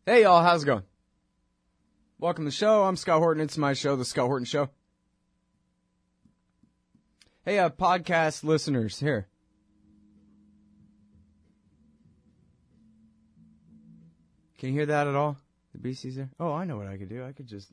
Hey, y'all, how's it going? Welcome to the show. I'm Scott Horton. It's my show, The Scott Horton Show. Hey, podcast listeners, here. Can you hear that at all? The Beasties there? Oh, I know what I could do. I could just...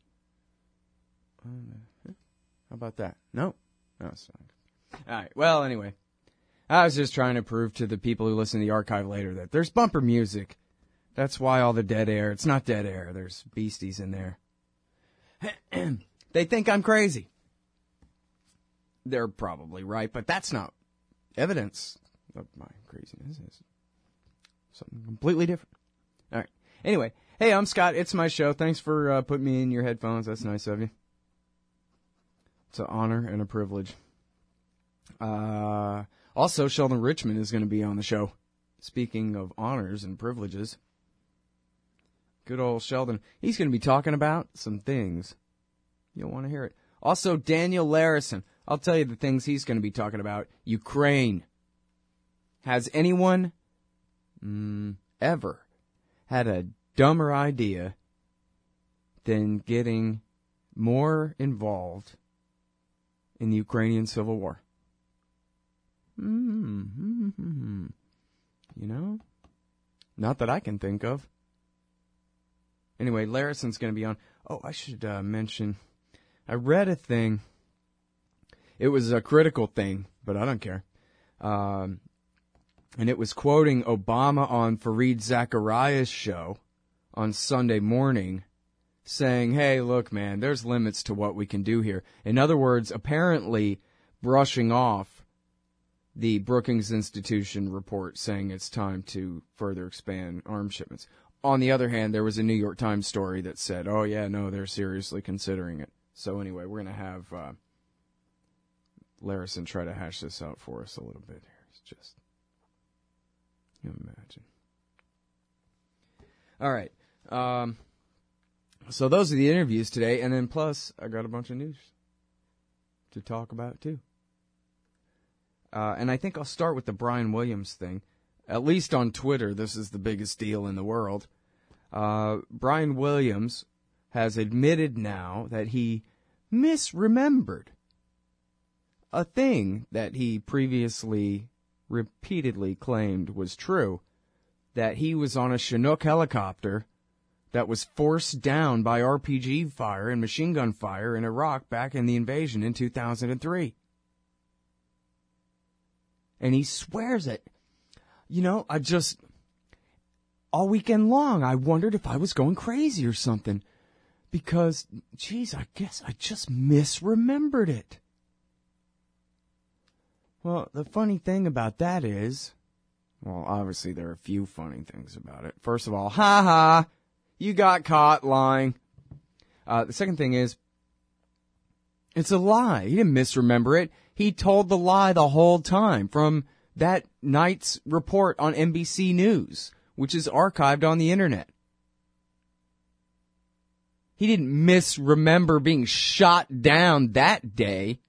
how about that? No? No, it's fine. All right. Well, anyway. I was just trying to prove to the people who listen to the archive later that there's bumper music. That's why all the dead air. It's not dead air. There's Beasties in there. They think I'm crazy. They're probably right, but that's not evidence of my craziness. It's something completely different. All right. Anyway, hey, I'm Scott. It's my show. Thanks for putting me in your headphones. That's nice of you. It's an honor and a privilege. Also, Sheldon Richman is going to be on the show. Speaking of honors and privileges. Good old Sheldon. He's going to be talking about some things. You'll want to hear it. Also, Daniel Larison. I'll tell you the things he's going to be talking about. Ukraine. Has anyone ever had a dumber idea than getting more involved in the Ukrainian Civil War? You know? Not that I can think of. Anyway, Larison's going to be on. Oh, I should mention, I read a thing. It was a critical thing, but I don't care. And it was quoting Obama on Fareed Zachariah's show on Sunday morning, saying, hey, look, man, there's limits to what we can do here. In other words, apparently brushing off the Brookings Institution report saying it's time to further expand arms shipments. On the other hand, there was a New York Times story that said, oh, yeah, no, they're seriously considering it. So anyway, we're going to have Larison try to hash this out for us a little bit here. It's just, you imagine. All right. So those are the interviews today. And then plus, I got a bunch of news to talk about, too. And I think I'll start with the Brian Williams thing. At least on Twitter, this is the biggest deal in the world. Brian Williams has admitted now that he misremembered a thing that he previously repeatedly claimed was true, that he was on a Chinook helicopter that was forced down by RPG fire and machine gun fire in Iraq back in the invasion in 2003. And he swears it. You know, all weekend long, I wondered if I was going crazy or something. Because, geez, I guess I just misremembered it. Well, the funny thing about that is, well, obviously there are a few funny things about it. First of all, you got caught lying. The second thing is, it's a lie. He didn't misremember it. He told the lie the whole time from that night's report on NBC News, which is archived on the internet. He didn't misremember being shot down that day.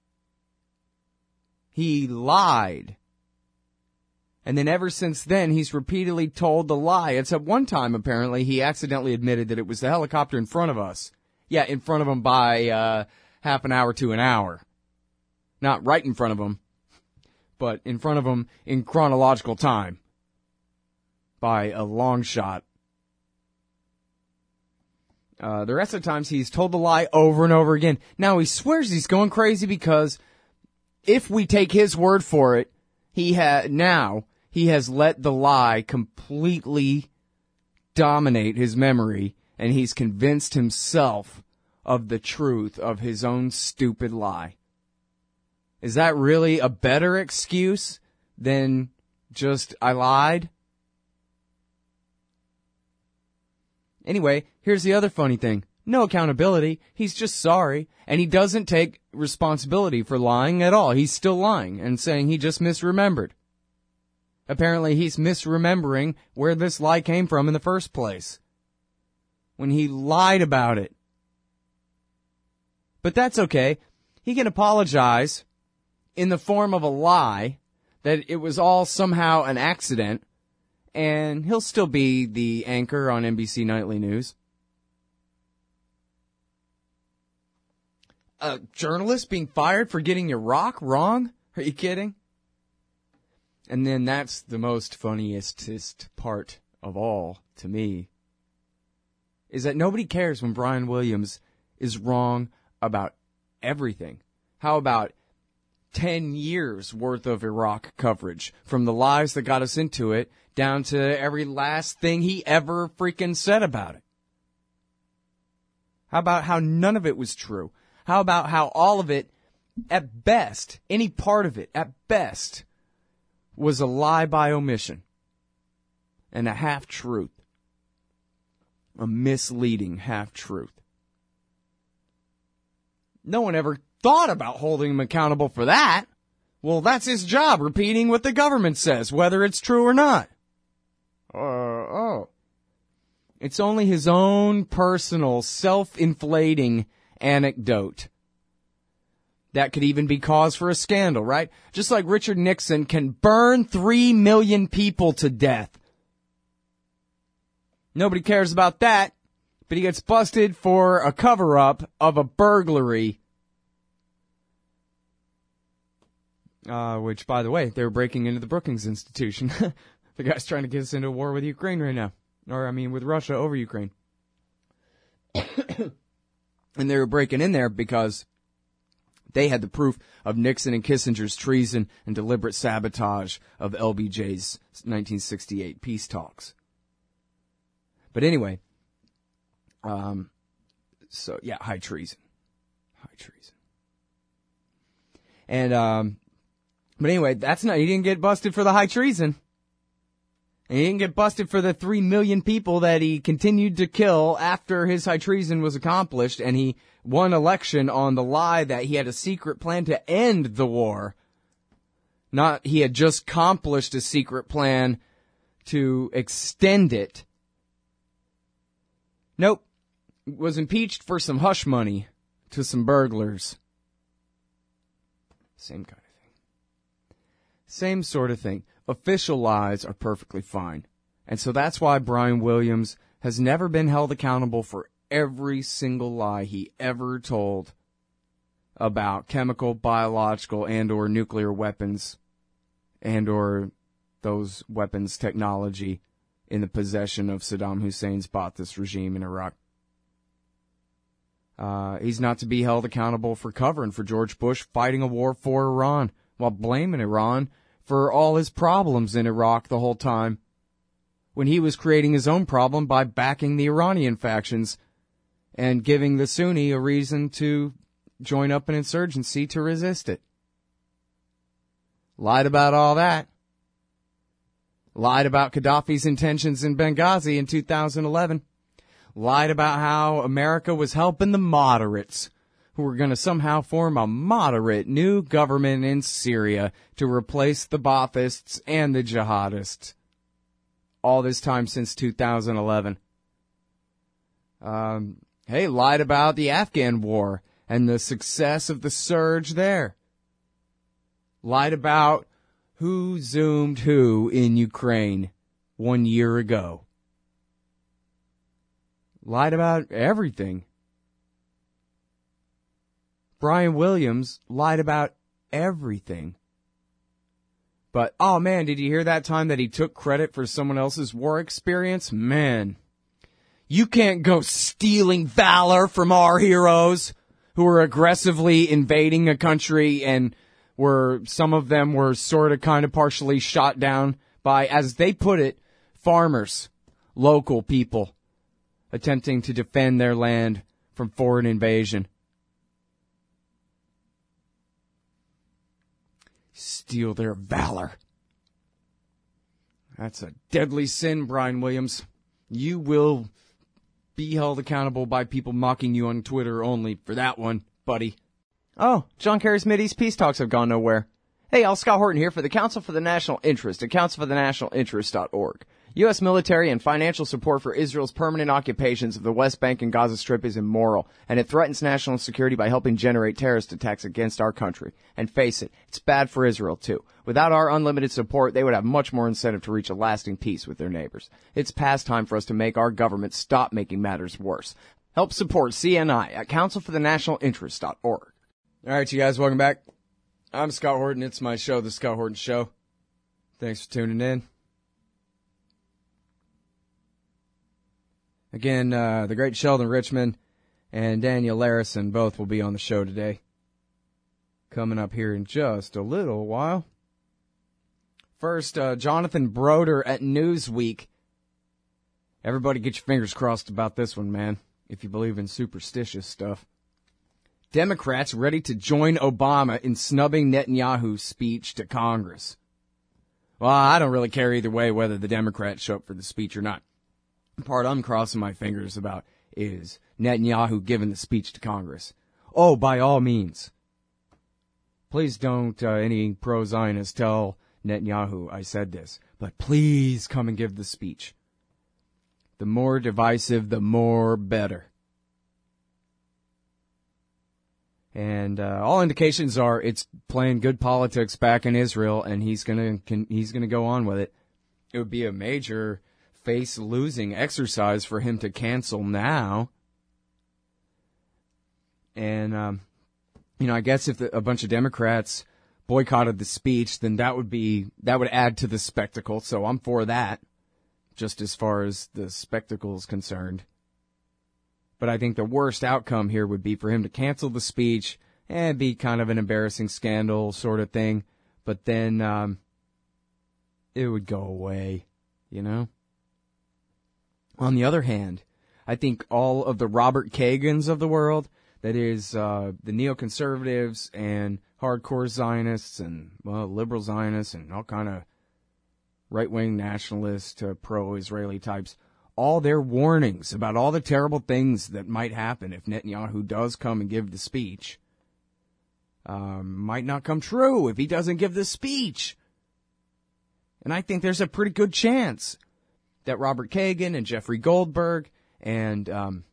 He lied. And then ever since then, he's repeatedly told the lie. It's at one time, apparently, he accidentally admitted that it was the helicopter in front of us. Yeah, in front of him by half an hour to an hour. Not right in front of him, but in front of him in chronological time. By a long shot. The rest of the times he's told the lie over and over again. Now he swears he's going crazy because if we take his word for it, he has let the lie completely dominate his memory, and he's convinced himself of the truth of his own stupid lie. Is that really a better excuse than just I lied? Anyway, here's the other funny thing. No accountability. He's just sorry. And he doesn't take responsibility for lying at all. He's still lying and saying he just misremembered. Apparently he's misremembering where this lie came from in the first place. When he lied about it. But that's okay. He can apologize in the form of a lie that it was all somehow an accident and he'll still be the anchor on NBC Nightly News. A journalist being fired for getting Iraq wrong? Are you kidding? And then that's the most funniest part of all to me, is that nobody cares when Brian Williams is wrong about everything. How about 10 years worth of Iraq coverage, from the lies that got us into it down to every last thing he ever freaking said about it? How about how none of it was true? How about how all of it, at best, any part of it, at best, was a lie by omission and a half-truth, a misleading half-truth? No one ever thought about holding him accountable for that. Well, that's his job, repeating what the government says, whether it's true or not. It's only his own personal, self-inflating anecdote that could even be cause for a scandal, right? Just like Richard Nixon can burn 3 million people to death. Nobody cares about that, but he gets busted for a cover-up of a burglary. Which, by the way, they were breaking into the Brookings Institution. The guy's trying to get us into a war with Ukraine right now. With Russia over Ukraine. And they were breaking in there because they had the proof of Nixon and Kissinger's treason and deliberate sabotage of LBJ's 1968 peace talks. But anyway, high treason. High treason. And, but anyway, he didn't get busted for the high treason. And he didn't get busted for the 3 million people that he continued to kill after his high treason was accomplished, and he won election on the lie that he had a secret plan to end the war. Not he had just accomplished a secret plan to extend it. Nope. Was impeached for some hush money to some burglars. Same kind of thing. Same sort of thing. Official lies are perfectly fine. And so that's why Brian Williams has never been held accountable for every single lie he ever told about chemical, biological, and or nuclear weapons and or those weapons technology in the possession of Saddam Hussein's Ba'athist regime in Iraq. He's not to be held accountable for covering for George Bush fighting a war for Iran while blaming Iran for all his problems in Iraq the whole time, when he was creating his own problem by backing the Iranian factions and giving the Sunni a reason to join up an insurgency to resist it. Lied about all that. Lied about Gaddafi's intentions in Benghazi in 2011. Lied about how America was helping the moderates, who were going to somehow form a moderate new government in Syria to replace the Baathists and the jihadists. All this time since 2011. Lied about the Afghan war and the success of the surge there. Lied about who zoomed who in Ukraine 1 year ago. Lied about everything. Brian Williams lied about everything. But, oh man, did you hear that time that he took credit for someone else's war experience? Man, you can't go stealing valor from our heroes who were aggressively invading a country and some of them were sort of kind of partially shot down by, as they put it, farmers, local people attempting to defend their land from foreign invasion. Steal their valor. That's a deadly sin, Brian Williams. You will be held accountable by people mocking you on Twitter only for that one, buddy. Oh, John Kerry's Mideast peace talks have gone nowhere. Hey, Scott Horton here for the Council for the National Interest at councilforthenationalinterest.org. U.S. military and financial support for Israel's permanent occupations of the West Bank and Gaza Strip is immoral, and it threatens national security by helping generate terrorist attacks against our country. And face it, it's bad for Israel, too. Without our unlimited support, they would have much more incentive to reach a lasting peace with their neighbors. It's past time for us to make our government stop making matters worse. Help support CNI at councilforthenationalinterest.org. All right, you guys, welcome back. I'm Scott Horton. It's my show, The Scott Horton Show. Thanks for tuning in. Again, the great Sheldon Richman and Daniel Larison both will be on the show today. Coming up here in just a little while. First, Jonathan Broder at Newsweek. Everybody get your fingers crossed about this one, man, if you believe in superstitious stuff. Democrats ready to join Obama in snubbing Netanyahu's speech to Congress. Well, I don't really care either way whether the Democrats show up for the speech or not. The part I'm crossing my fingers about is Netanyahu giving the speech to Congress. Oh, by all means. Please don't any pro-Zionists tell Netanyahu I said this, but please come and give the speech. The more divisive, the more better. And all indications are it's playing good politics back in Israel, and he's gonna go on with it. It would be a major face-losing exercise for him to cancel now. And, I guess if a bunch of Democrats boycotted the speech, then that would add to the spectacle. So I'm for that, just as far as the spectacle is concerned. But I think the worst outcome here would be for him to cancel the speech and be kind of an embarrassing scandal sort of thing. But then it would go away, On the other hand, I think all of the Robert Kagans of the world, that is, the neoconservatives and hardcore Zionists and, liberal Zionists and all kind of right-wing nationalists to pro-Israeli types, all their warnings about all the terrible things that might happen if Netanyahu does come and give the speech, might not come true if he doesn't give the speech. And I think there's a pretty good chance that Robert Kagan and Jeffrey Goldberg and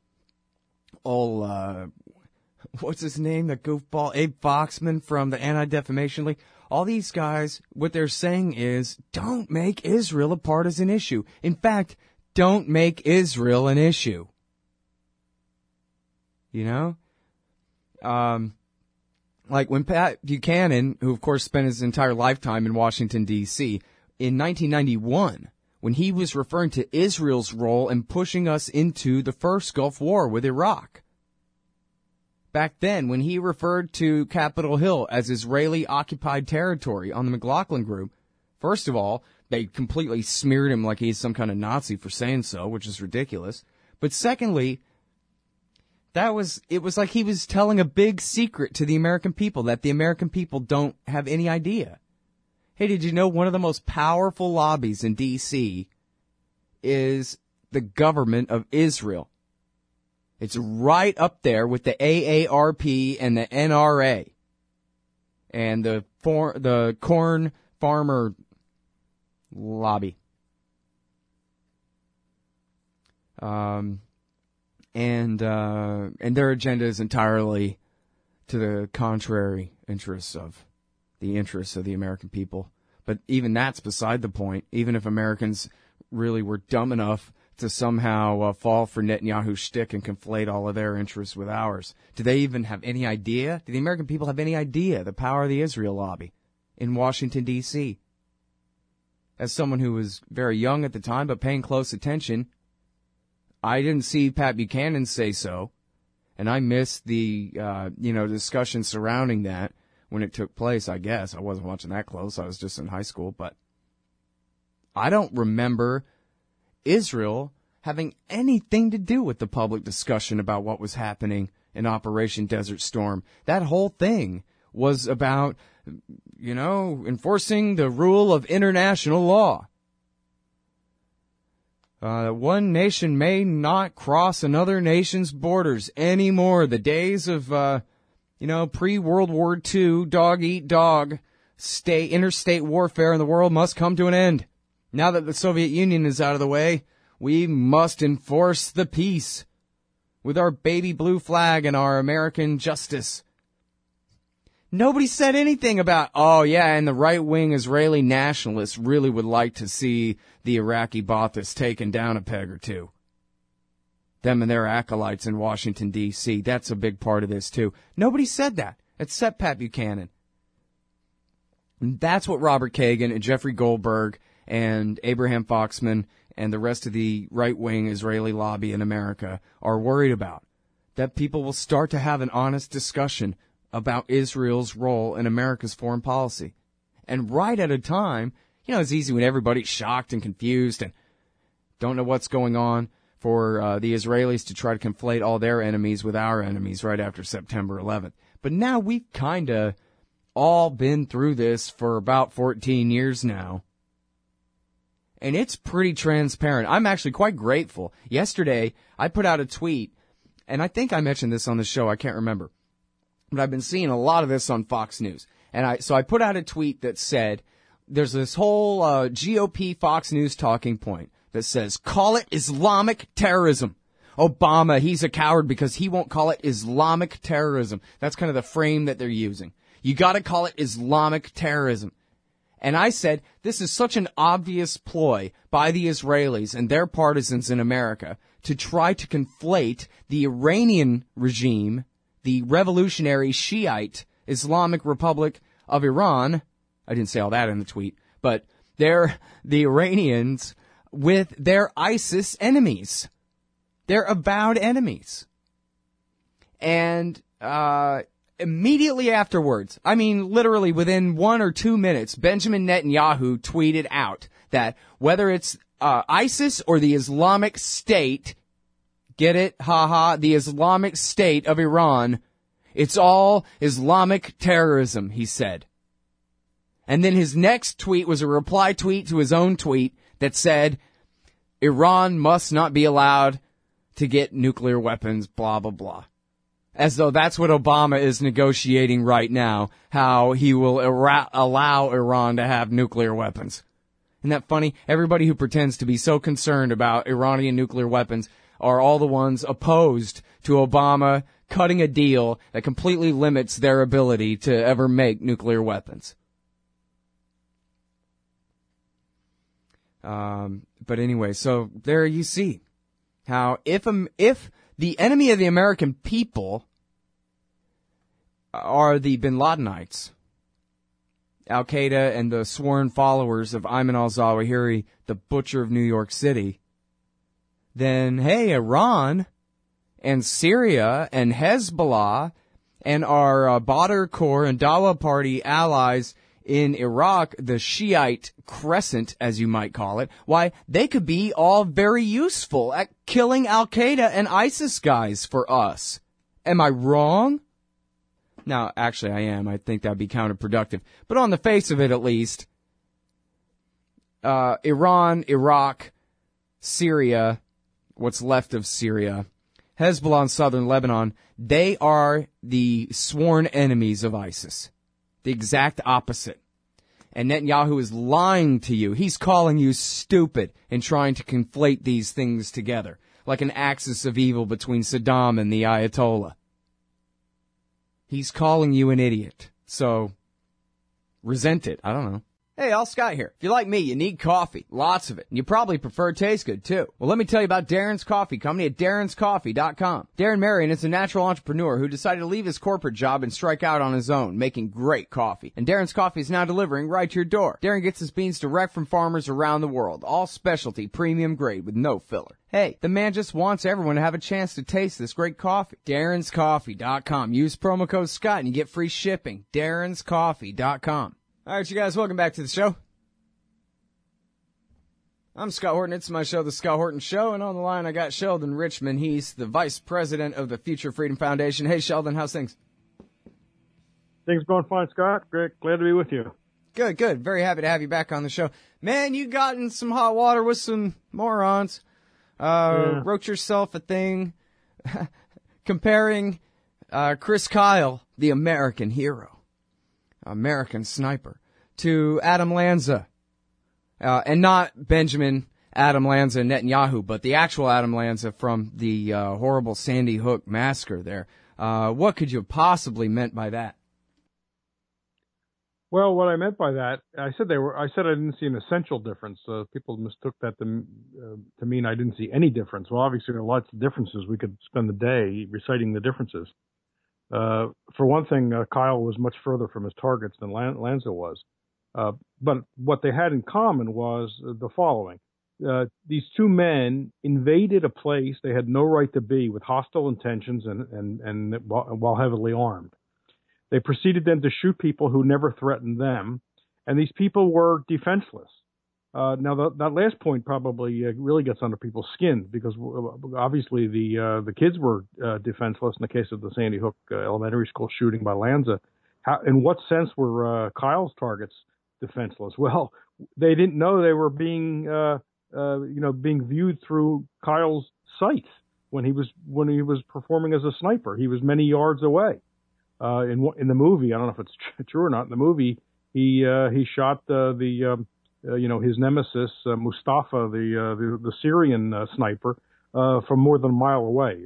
what's his name, the goofball, Abe Foxman from the Anti-Defamation League, all these guys, what they're saying is, don't make Israel a partisan issue. In fact, don't make Israel an issue. Like when Pat Buchanan, who of course spent his entire lifetime in Washington, D.C., in 1991, when he was referring to Israel's role in pushing us into the first Gulf War with Iraq. Back then, when he referred to Capitol Hill as Israeli-occupied territory on the McLaughlin Group, first of all, they completely smeared him like he's some kind of Nazi for saying so, which is ridiculous. But secondly, it was like he was telling a big secret to the American people that the American people don't have any idea. Hey, did you know one of the most powerful lobbies in D.C. is the government of Israel? It's right up there with the AARP and the NRA and the corn farmer lobby. And their agenda is entirely to the contrary interests of the American people. But even that's beside the point. Even if Americans really were dumb enough to somehow fall for Netanyahu's shtick and conflate all of their interests with ours, do they even have any idea? Do the American people have any idea the power of the Israel lobby in Washington, D.C.? As someone who was very young at the time but paying close attention, I didn't see Pat Buchanan say so, and I missed the discussion surrounding that when it took place, I guess. I wasn't watching that close. I was just in high school, but I don't remember Israel having anything to do with the public discussion about what was happening in Operation Desert Storm. That whole thing was about, enforcing the rule of international law. One nation may not cross another nation's borders anymore. The days of, pre-World War II, dog-eat-dog, interstate warfare in the world must come to an end. Now that the Soviet Union is out of the way, we must enforce the peace with our baby blue flag and our American justice. Nobody said anything about, oh yeah, and the right-wing Israeli nationalists really would like to see the Iraqi Ba'athist taken down a peg or two. Them and their acolytes in Washington, D.C. That's a big part of this, too. Nobody said that, except Pat Buchanan. And that's what Robert Kagan and Jeffrey Goldberg and Abraham Foxman and the rest of the right-wing Israeli lobby in America are worried about. That people will start to have an honest discussion about Israel's role in America's foreign policy. And right at a time, it's easy when everybody's shocked and confused and don't know what's going on for the Israelis to try to conflate all their enemies with our enemies right after September 11th. But now we've kind of all been through this for about 14 years now. And it's pretty transparent. I'm actually quite grateful. Yesterday, I put out a tweet, and I think I mentioned this on the show, I can't remember. But I've been seeing a lot of this on Fox News. And so I put out a tweet that said, there's this whole GOP Fox News talking point that says, call it Islamic terrorism. Obama, he's a coward because he won't call it Islamic terrorism. That's kind of the frame that they're using. You gotta call it Islamic terrorism. And I said, this is such an obvious ploy by the Israelis and their partisans in America to try to conflate the Iranian regime, the revolutionary Shiite Islamic Republic of Iran. I didn't say all that in the tweet, but they're the Iranians with their ISIS enemies. They're avowed enemies. And, immediately afterwards, I mean, literally within 1 or 2 minutes, Benjamin Netanyahu tweeted out that whether it's ISIS or the Islamic State, get it? Ha, the Islamic State of Iran, it's all Islamic terrorism, he said. And then his next tweet was a reply tweet to his own tweet that said, Iran must not be allowed to get nuclear weapons, blah, blah, blah. As though that's what Obama is negotiating right now, how he will allow Iran to have nuclear weapons. Isn't that funny? Everybody who pretends to be so concerned about Iranian nuclear weapons are all the ones opposed to Obama cutting a deal that completely limits their ability to ever make nuclear weapons. But anyway, so there you see how if the enemy of the American people are the Bin Ladenites, Al-Qaeda and the sworn followers of Ayman al-Zawahiri, the butcher of New York City, then, hey, Iran and Syria and Hezbollah and our Badr Corps and Dawa Party allies in Iraq, the Shiite Crescent, as you might call it, why, they could be all very useful at killing Al-Qaeda and ISIS guys for us. Am I wrong? Now, actually, I am. I think that'd be counterproductive. But on the face of it, at least, Iran, Iraq, Syria, what's left of Syria, Hezbollah in southern Lebanon, they are the sworn enemies of ISIS. The exact opposite. And Netanyahu is lying to you. He's calling you stupid and trying to conflate these things together, like an axis of evil between Saddam and the Ayatollah. He's calling you an idiot. So, resent it. I don't know. Hey, all Scott here. If you're like me, you need coffee. Lots of it. And you probably prefer it tastes good, too. Well, let me tell you about Darren's Coffee Company at darrenscoffee.com. Darren Marion is a natural entrepreneur who decided to leave his corporate job and strike out on his own, making great coffee. And Darren's Coffee is now delivering right to your door. Darren gets his beans direct from farmers around the world. All specialty, premium grade with no filler. Hey, the man just wants everyone to have a chance to taste this great coffee. darrenscoffee.com. Use promo code Scott and you get free shipping. darrenscoffee.com. All right, you guys, welcome back to the show. I'm Scott Horton. It's my show, The Scott Horton Show, and on the line I got Sheldon Richman. He's the vice president of the Future Freedom Foundation. Hey, Sheldon, how's things? Things going fine, Scott. Great. Glad to be with you. Good, good. Very happy to have you back on the show. Man, you got in some hot water with some morons. Wrote yourself a thing comparing Chris Kyle, the American hero, American sniper, to Adam Lanza, And not Benjamin Adam Lanza Netanyahu, but the actual Adam Lanza from the horrible Sandy Hook massacre there. What could you have possibly meant by that? Well, what I meant by that, I said I didn't see an essential difference. People mistook that to mean I didn't see any difference. Well, obviously there are lots of differences. We could spend the day reciting the differences. For one thing, Kyle was much further from his targets than Lanza was. But what they had in common was the following. These two men invaded a place they had no right to be with hostile intentions and while heavily armed. They proceeded then to shoot people who never threatened them, and these people were defenseless. Now, that last point probably really gets under people's skin because obviously the kids were defenseless in the case of the Sandy Hook elementary school shooting by Lanza. In what sense were Kyle's targets defenseless? Well, they didn't know they were being being viewed through Kyle's sights when he was performing as a sniper. He was many yards away. In the movie, I don't know if it's true or not. In the movie, he shot his nemesis Mustafa, the Syrian sniper, from more than a mile away.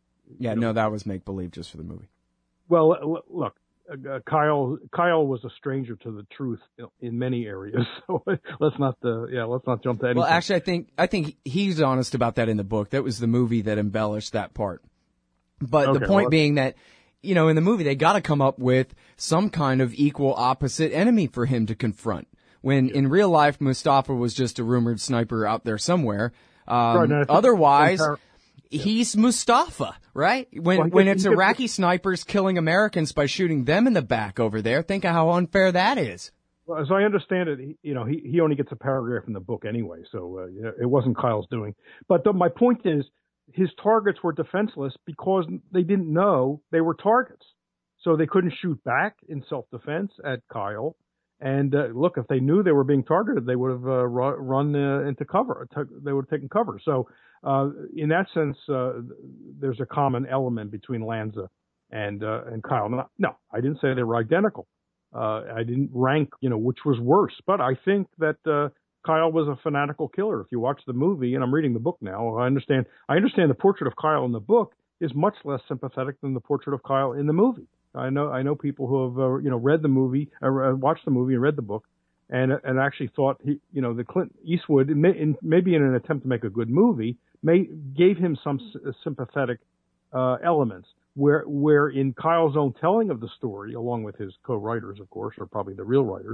That was make believe just for the movie. Well, look, Kyle was a stranger to the truth in many areas. So let's not jump to anything. Well, actually, I think he's honest about that in the book. That was the movie that embellished that part. But the point being that, in the movie, they got to come up with some kind of equal opposite enemy for him to confront. When in real life, Mustafa was just a rumored sniper out there somewhere. Otherwise, he's Mustafa, right? When it's Iraqi snipers killing Americans by shooting them in the back over there, think of how unfair that is. Well, as I understand it, he only gets a paragraph in the book anyway, so it wasn't Kyle's doing. But my point is, his targets were defenseless because they didn't know they were targets. So they couldn't shoot back in self-defense at Kyle. And look, if they knew they were being targeted, they would have run into cover. They would have taken cover. So in that sense, there's a common element between Lanza and Kyle. No, I didn't say they were identical. I didn't rank, which was worse. But I think that Kyle was a fanatical killer. If you watch the movie, and I'm reading the book now, I understand the portrait of Kyle in the book is much less sympathetic than the portrait of Kyle in the movie. I know people who have read the movie, watched the movie and read the book, and actually thought the Clint Eastwood, maybe in an attempt to make a good movie, gave him some sympathetic elements. Where in Kyle's own telling of the story, along with his co-writers, of course, or probably the real writers,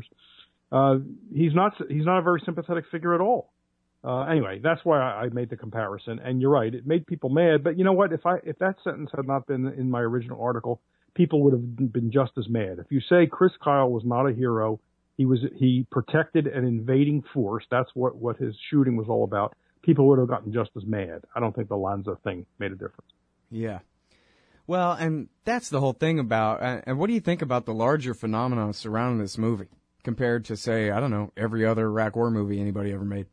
he's not a very sympathetic figure at all. Anyway, that's why I made the comparison. And you're right, it made people mad. But you know what? If that sentence had not been in my original article, people would have been just as mad. If you say Chris Kyle was not a hero, he protected an invading force. That's what his shooting was all about. People would have gotten just as mad. I don't think the Lanza thing made a difference. Yeah. Well, and that's the whole thing about. And what do you think about the larger phenomenon surrounding this movie compared to, say, I don't know, every other Iraq War movie anybody ever made?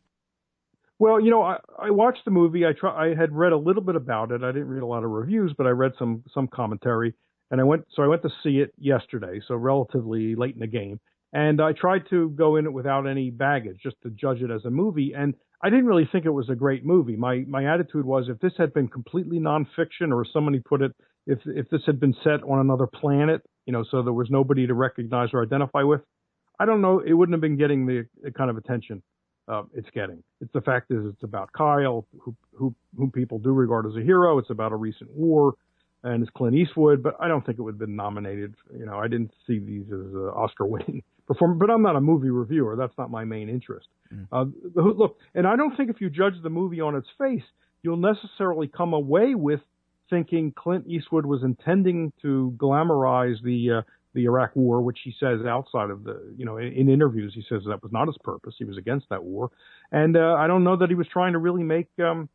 Well, I watched the movie. I had read a little bit about it. I didn't read a lot of reviews, but I read some commentary, and I went to see it yesterday, so relatively late in the game. And I tried to go in it without any baggage, just to judge it as a movie. And I didn't really think it was a great movie. My attitude was, if this had been completely nonfiction, or somebody put it, if this had been set on another planet, so there was nobody to recognize or identify with, I don't know, it wouldn't have been getting the kind of attention it's getting. The fact is, it's about Kyle, who people do regard as a hero. It's about a recent war, and it's Clint Eastwood, but I don't think it would have been nominated. I didn't see these as Oscar-winning performance, but I'm not a movie reviewer. That's not my main interest. Look, and I don't think if you judge the movie on its face, you'll necessarily come away with thinking Clint Eastwood was intending to glamorize the Iraq War, which he says outside of in interviews, he says that was not his purpose. He was against that war. And I don't know that he was trying to really make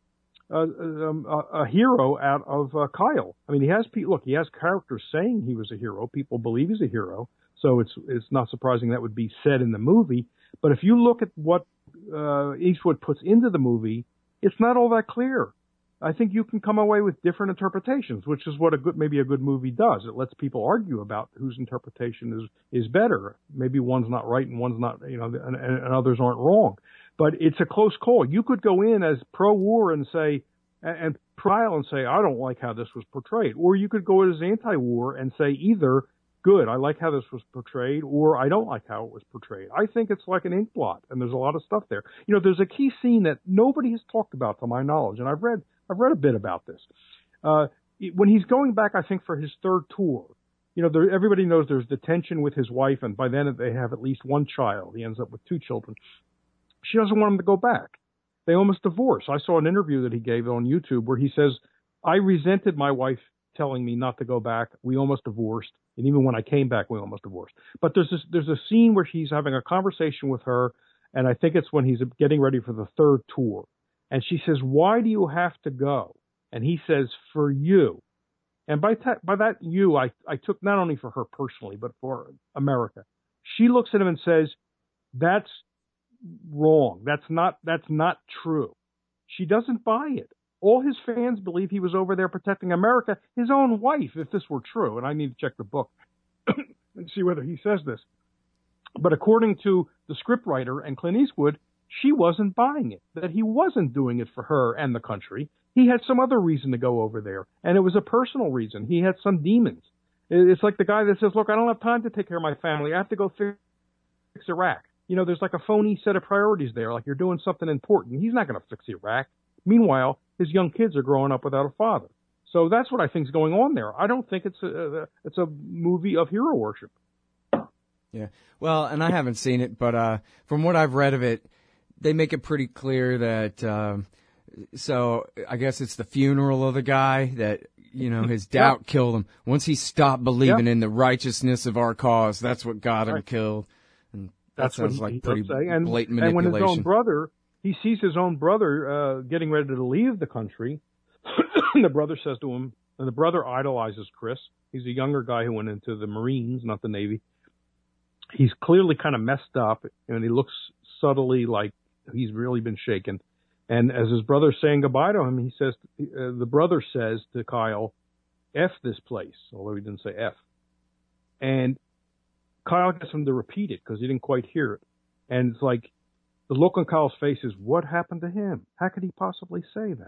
a hero out of Kyle. I mean, he has characters saying he was a hero. People believe he's a hero. So it's not surprising that would be said in the movie. But if you look at what Eastwood puts into the movie, it's not all that clear. I think you can come away with different interpretations, which is what maybe a good movie does. It lets people argue about whose interpretation is better. Maybe one's not right and one's not, and others aren't wrong. But it's a close call. You could go in as pro-war and say, and trial and say, I don't like how this was portrayed. Or you could go as anti-war and say either, good, I like how this was portrayed, or I don't like how it was portrayed. I think it's like an ink blot, and there's a lot of stuff there. There's a key scene that nobody has talked about to my knowledge, and I've read a bit about this. When he's going back, I think, for his third tour, everybody knows there's the tension with his wife, and by then they have at least one child. He ends up with 2 children. She doesn't want him to go back. They almost divorce. I saw an interview that he gave on YouTube where he says, I resented my wife telling me not to go back. We almost divorced. And even when I came back, we almost divorced. But there's a scene where he's having a conversation with her, and I think it's when he's getting ready for the third tour. And she says, why do you have to go? And he says, for you. And by that you, I took not only for her personally, but for America. She looks at him and says, that's wrong. That's not true. She doesn't buy it. All his fans believe he was over there protecting America, his own wife, if this were true. And I need to check the book and see whether he says this. But according to the scriptwriter and Clint Eastwood, she wasn't buying it, that he wasn't doing it for her and the country. He had some other reason to go over there, and it was a personal reason. He had some demons. It's like the guy that says, look, I don't have time to take care of my family. I have to go fix Iraq. There's like a phony set of priorities there, like you're doing something important. He's not going to fix Iraq. Meanwhile, his young kids are growing up without a father. So that's what I think is going on there. I don't think it's a movie of hero worship. Yeah. Well, and I haven't seen it, but from what I've read of it, they make it pretty clear that so I guess it's the funeral of the guy that, his doubt killed him. Once he stopped believing in the righteousness of our cause, that's what got him killed. And that sounds like pretty blatant manipulation. And when his own brother, he sees his own brother getting ready to leave the country, and the brother says to him, and the brother idolizes Chris. He's a younger guy who went into the Marines, not the Navy. He's clearly kind of messed up, and he looks subtly like he's really been shaken. And as his brother's saying goodbye to him, he says, the brother says to Kyle, F this place, although he didn't say F. And Kyle gets him to repeat it because he didn't quite hear it. And it's like, the look on Kyle's face is, what happened to him? How could he possibly say that?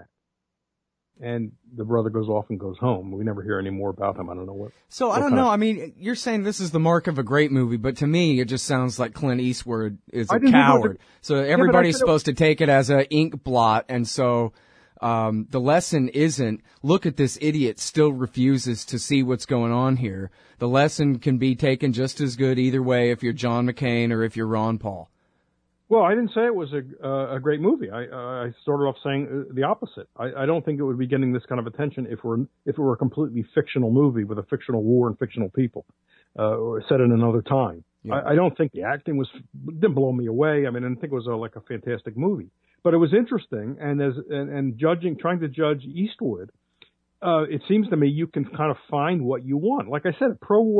And the brother goes off and goes home. We never hear any more about him. I don't know what. So I don't know. I mean, you're saying this is the mark of a great movie, but to me, it just sounds like Clint Eastwood is a coward. So everybody's supposed to take it as an ink blot, and so the lesson isn't, look at this idiot still refuses to see what's going on here. The lesson can be taken just as good either way if you're John McCain or if you're Ron Paul. Well, I didn't say it was a great movie. I started off saying the opposite. I don't think it would be getting this kind of attention if it were a completely fictional movie with a fictional war and fictional people, or set in another time. Yeah. I don't think the acting didn't blow me away. I mean, I didn't think it was like a fantastic movie, but it was interesting. And trying to judge Eastwood, it seems to me you can kind of find what you want. Like I said, a pro-war,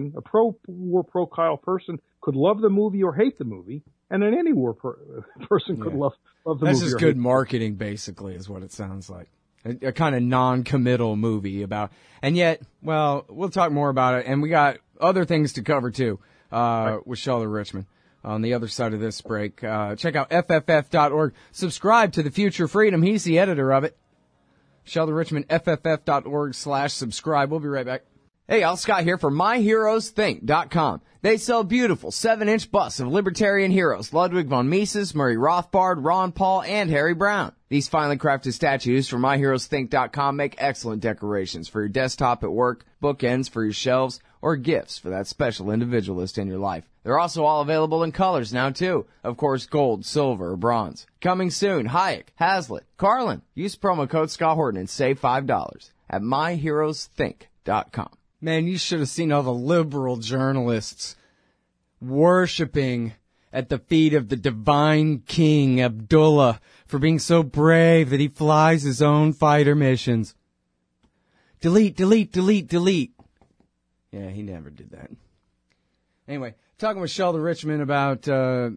pro-Kyle person could love the movie or hate the movie. And an anti-war person could love the movie. That's just good marketing, basically, is what it sounds like. A kind of non-committal movie about, and yet, well, we'll talk more about it. And we got other things to cover too, with Sheldon Richman on the other side of this break. Check out FFF.org. Subscribe to The Future Freedom. He's the editor of it. Sheldon Richman, FFF.org/subscribe. We'll be right back. Hey, Al Scott here for MyHeroesThink.com. They sell beautiful 7-inch busts of libertarian heroes, Ludwig von Mises, Murray Rothbard, Ron Paul, and Harry Brown. These finely crafted statues from MyHeroesThink.com make excellent decorations for your desktop at work, bookends for your shelves, or gifts for that special individualist in your life. They're also all available in colors now, too. Of course, gold, silver, or bronze. Coming soon, Hayek, Hazlitt, Carlin. Use promo code Scott Horton and save $5 at MyHeroesThink.com. Man, you should have seen all the liberal journalists worshiping at the feet of the divine King Abdullah for being so brave that he flies his own fighter missions. Delete, delete, delete, delete. Yeah, he never did that. Anyway, talking with Sheldon Richman about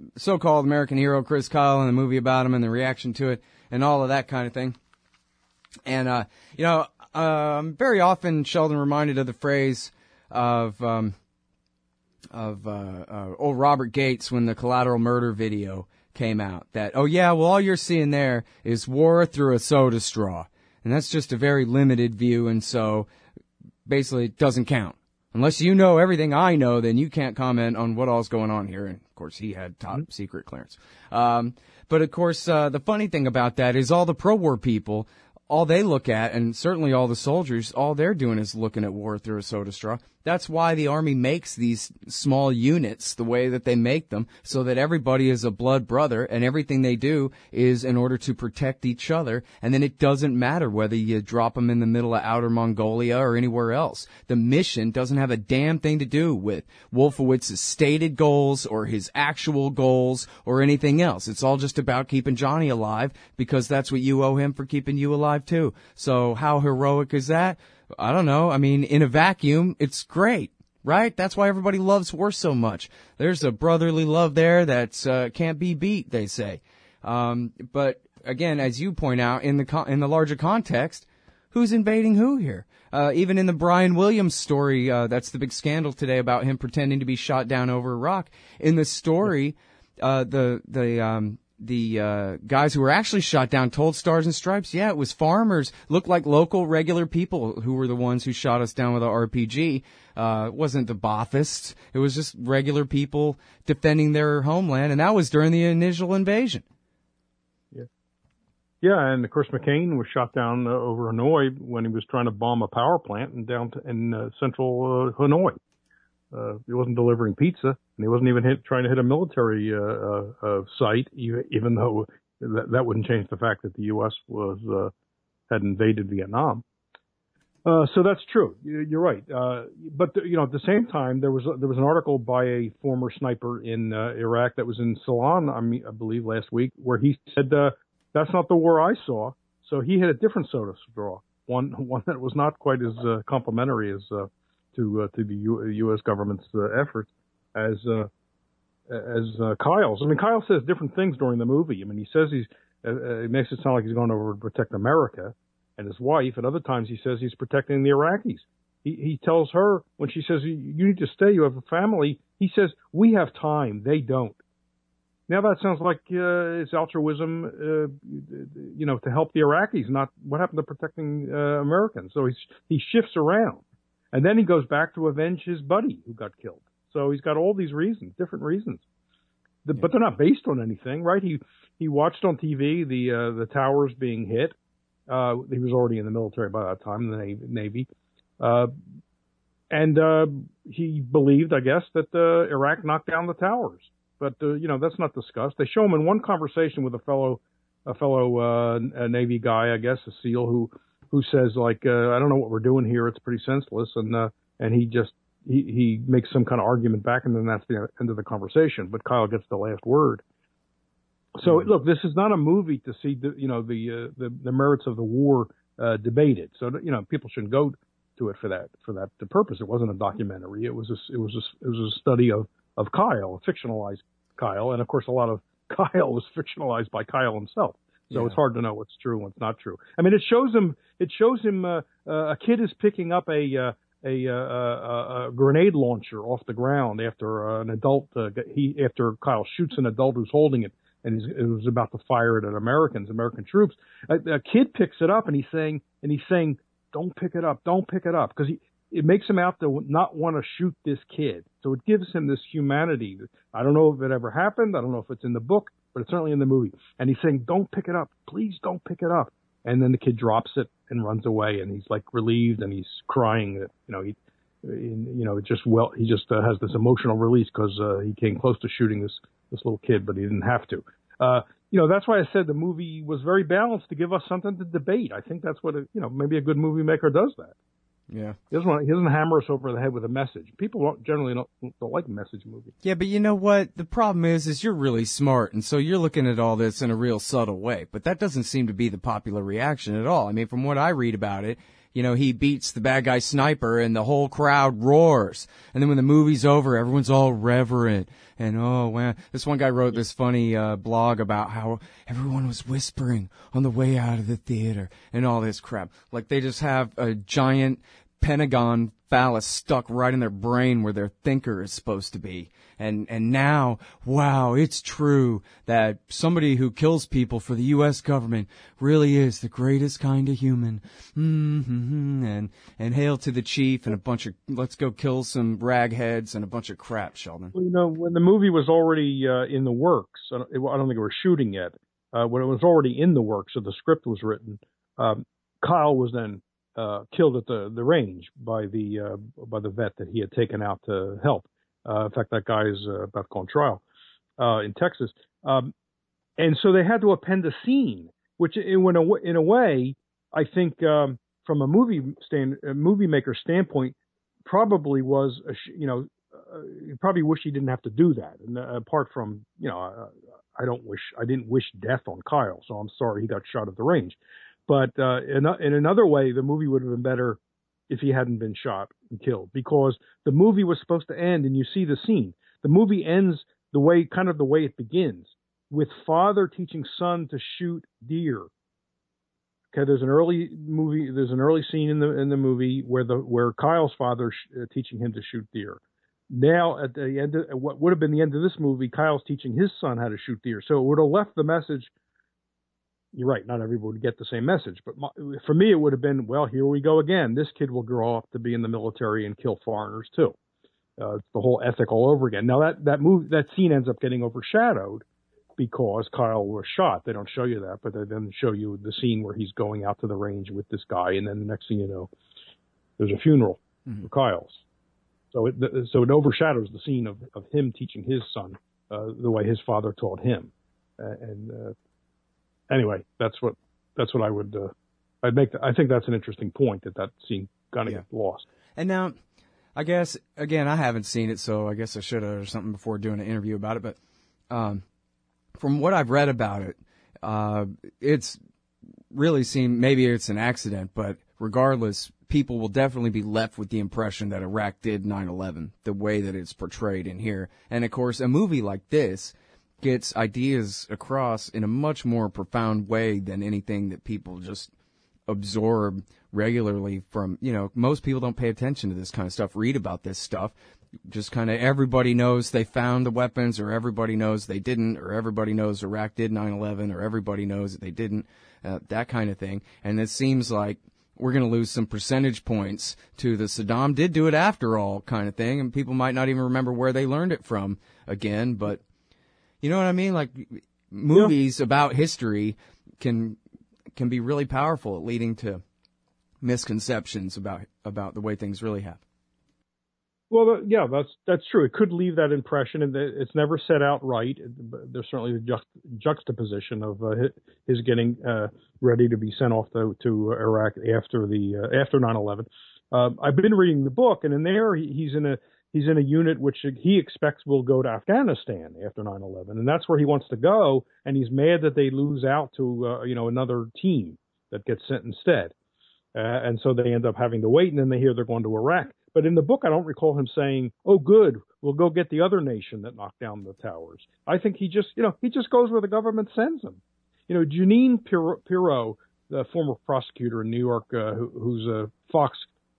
so-called American hero Chris Kyle and the movie about him and the reaction to it and all of that kind of thing. And, I'm very often, Sheldon, reminded of the phrase of old Robert Gates when the Collateral Murder video came out. That, oh yeah, well all you're seeing there is war through a soda straw. And that's just a very limited view, and so basically it doesn't count. Unless you know everything I know, then you can't comment on what all's going on here. And, of course, he had top secret clearance. But, of course, the funny thing about that is all the pro-war people, all they look at, and certainly all the soldiers, all they're doing is looking at war through a soda straw. That's why the Army makes these small units the way that they make them, so that everybody is a blood brother, and everything they do is in order to protect each other, and then it doesn't matter whether you drop them in the middle of outer Mongolia or anywhere else. The mission doesn't have a damn thing to do with Wolfowitz's stated goals or his actual goals or anything else. It's all just about keeping Johnny alive, because that's what you owe him for keeping you alive too. So how heroic is that? I don't know. I mean, in a vacuum, it's great, right? That's why everybody loves war so much. There's a brotherly love there that's can't be beat, they say. But again, as you point out, in the larger context, who's invading who here? Even in the Brian Williams story, that's the big scandal today about him pretending to be shot down over Iraq. In the story, the guys who were actually shot down told Stars and Stripes, yeah, it was farmers, looked like local regular people who were the ones who shot us down with a RPG. It wasn't the Baathists. It was just regular people defending their homeland, and that was during the initial invasion. Yeah, and of course McCain was shot down over Hanoi when he was trying to bomb a power plant in central Hanoi. He wasn't delivering pizza, and he wasn't even trying to hit a military site, even though that wouldn't change the fact that the U.S. had invaded Vietnam. So that's true. You're right. But at the same time, there was an article by a former sniper in Iraq that was in Salon, I believe, last week, where he said that's not the war I saw. So he had a different soda straw, one that was not quite as complimentary as to the U.S. government's efforts as Kyle's. I mean, Kyle says different things during the movie. I mean, he says it makes it sound like he's going over to protect America and his wife. At other times, he says he's protecting the Iraqis. He tells her when she says, you need to stay, you have a family, he says, we have time, they don't. Now that sounds like it's altruism, to help the Iraqis, not what happened to protecting Americans. So he shifts around. And then he goes back to avenge his buddy who got killed. So he's got all these reasons, different reasons. But they're not based on anything, right? He watched on TV the towers being hit. He was already in the military by that time, in the Navy. And he believed, I guess, that Iraq knocked down the towers. But, that's not discussed. They show him in one conversation with a fellow Navy guy, I guess, a SEAL, who says, like, I don't know what we're doing here. It's pretty senseless. And he makes some kind of argument back, and then that's the end of the conversation. But Kyle gets the last word. So, look, this is not a movie to see the merits of the war debated. So, people shouldn't go to it for that purpose. It wasn't a documentary. It was a study of Kyle, a fictionalized Kyle. And, of course, a lot of Kyle was fictionalized by Kyle himself. So It's hard to know what's true and what's not true. I mean, it shows him a kid is picking up a grenade launcher off the ground after an adult, after Kyle shoots an adult who's holding it and it was about to fire it at American troops. A kid picks it up and he's saying, don't pick it up, because it makes him out to not want to shoot this kid. So it gives him this humanity. I don't know if it ever happened. I don't know if it's in the book, but it's certainly in the movie. And he's saying, don't pick it up. Please don't pick it up. And then the kid drops it and runs away, and he's like relieved and he's crying that, he just has this emotional release because he came close to shooting this little kid, but he didn't have to. That's why I said the movie was very balanced to give us something to debate. I think that's what maybe a good movie maker does that. Yeah. He doesn't hammer us over the head with a message. People generally don't like message movies. Yeah, but you know what? The problem is you're really smart, and so you're looking at all this in a real subtle way. But that doesn't seem to be the popular reaction at all. I mean, from what I read about it, he beats the bad guy sniper and the whole crowd roars. And then when the movie's over, everyone's all reverent. And oh, wow. This one guy wrote this funny blog about how everyone was whispering on the way out of the theater and all this crap. Like they just have a giant Pentagon phallus stuck right in their brain where their thinker is supposed to be. And now, wow, it's true that somebody who kills people for the U.S. government really is the greatest kind of human. And hail to the chief and a bunch of, let's go kill some ragheads and a bunch of crap, Sheldon. Well, when the movie was already in the works, I don't think it was shooting yet. When it was already in the works, so the script was written, Kyle was then killed at the range by the vet that he had taken out to help. In fact, that guy is about to go on trial in Texas. And so they had to append a scene, which in a way, I think from a movie maker standpoint, probably was, you probably wish he didn't have to do that. And apart from, I didn't wish death on Kyle, so I'm sorry he got shot at the range. But in another way, the movie would have been better if he hadn't been shot and killed, because the movie was supposed to end, and you see the scene. The movie ends the way it begins, with father teaching son to shoot deer. Okay, there's an early scene in the movie where Kyle's father teaching him to shoot deer. Now at the end of what would have been the end of this movie, Kyle's teaching his son how to shoot deer. So it would have left the message. You're right, not everybody would get the same message. But for me, it would have been, well, here we go again. This kid will grow up to be in the military and kill foreigners, too. It's the whole ethic all over again. Now, that scene ends up getting overshadowed because Kyle was shot. They don't show you that, but they then show you the scene where he's going out to the range with this guy, and then the next thing you know, there's a funeral for Kyle's. So it overshadows the scene of him teaching his son the way his father taught him. Anyway, that's what I would I'd make. I think that's an interesting point that scene kind of gets lost. And now, I guess again, I haven't seen it, so I guess I should have or something before doing an interview about it. But from what I've read about it, it's really seemed maybe it's an accident, but regardless, people will definitely be left with the impression that Iraq did 9/11, the way that it's portrayed in here. And of course, a movie like this gets ideas across in a much more profound way than anything that people just absorb regularly from, most people don't pay attention to this kind of stuff, read about this stuff. Just kind of everybody knows they found the weapons, or everybody knows they didn't, or everybody knows Iraq did 9/11, or everybody knows that they didn't, that kind of thing. And it seems like we're going to lose some percentage points to the Saddam did do it after all kind of thing, and people might not even remember where they learned it from again, but you know what I mean? Like, movies about history can be really powerful at leading to misconceptions about the way things really happen. Well, yeah, that's true. It could leave that impression, and it's never said outright. There's certainly a juxtaposition of his getting ready to be sent off to Iraq after 9/11. I've been reading the book, and in there he's in a unit which he expects will go to Afghanistan after 9/11, and that's where he wants to go. And he's mad that they lose out to another team that gets sent instead, and so they end up having to wait. And then they hear they're going to Iraq. But in the book, I don't recall him saying, "Oh, good, we'll go get the other nation that knocked down the towers." I think he just goes where the government sends him. Jeanine Pirro, the former prosecutor in New York, who's a Fox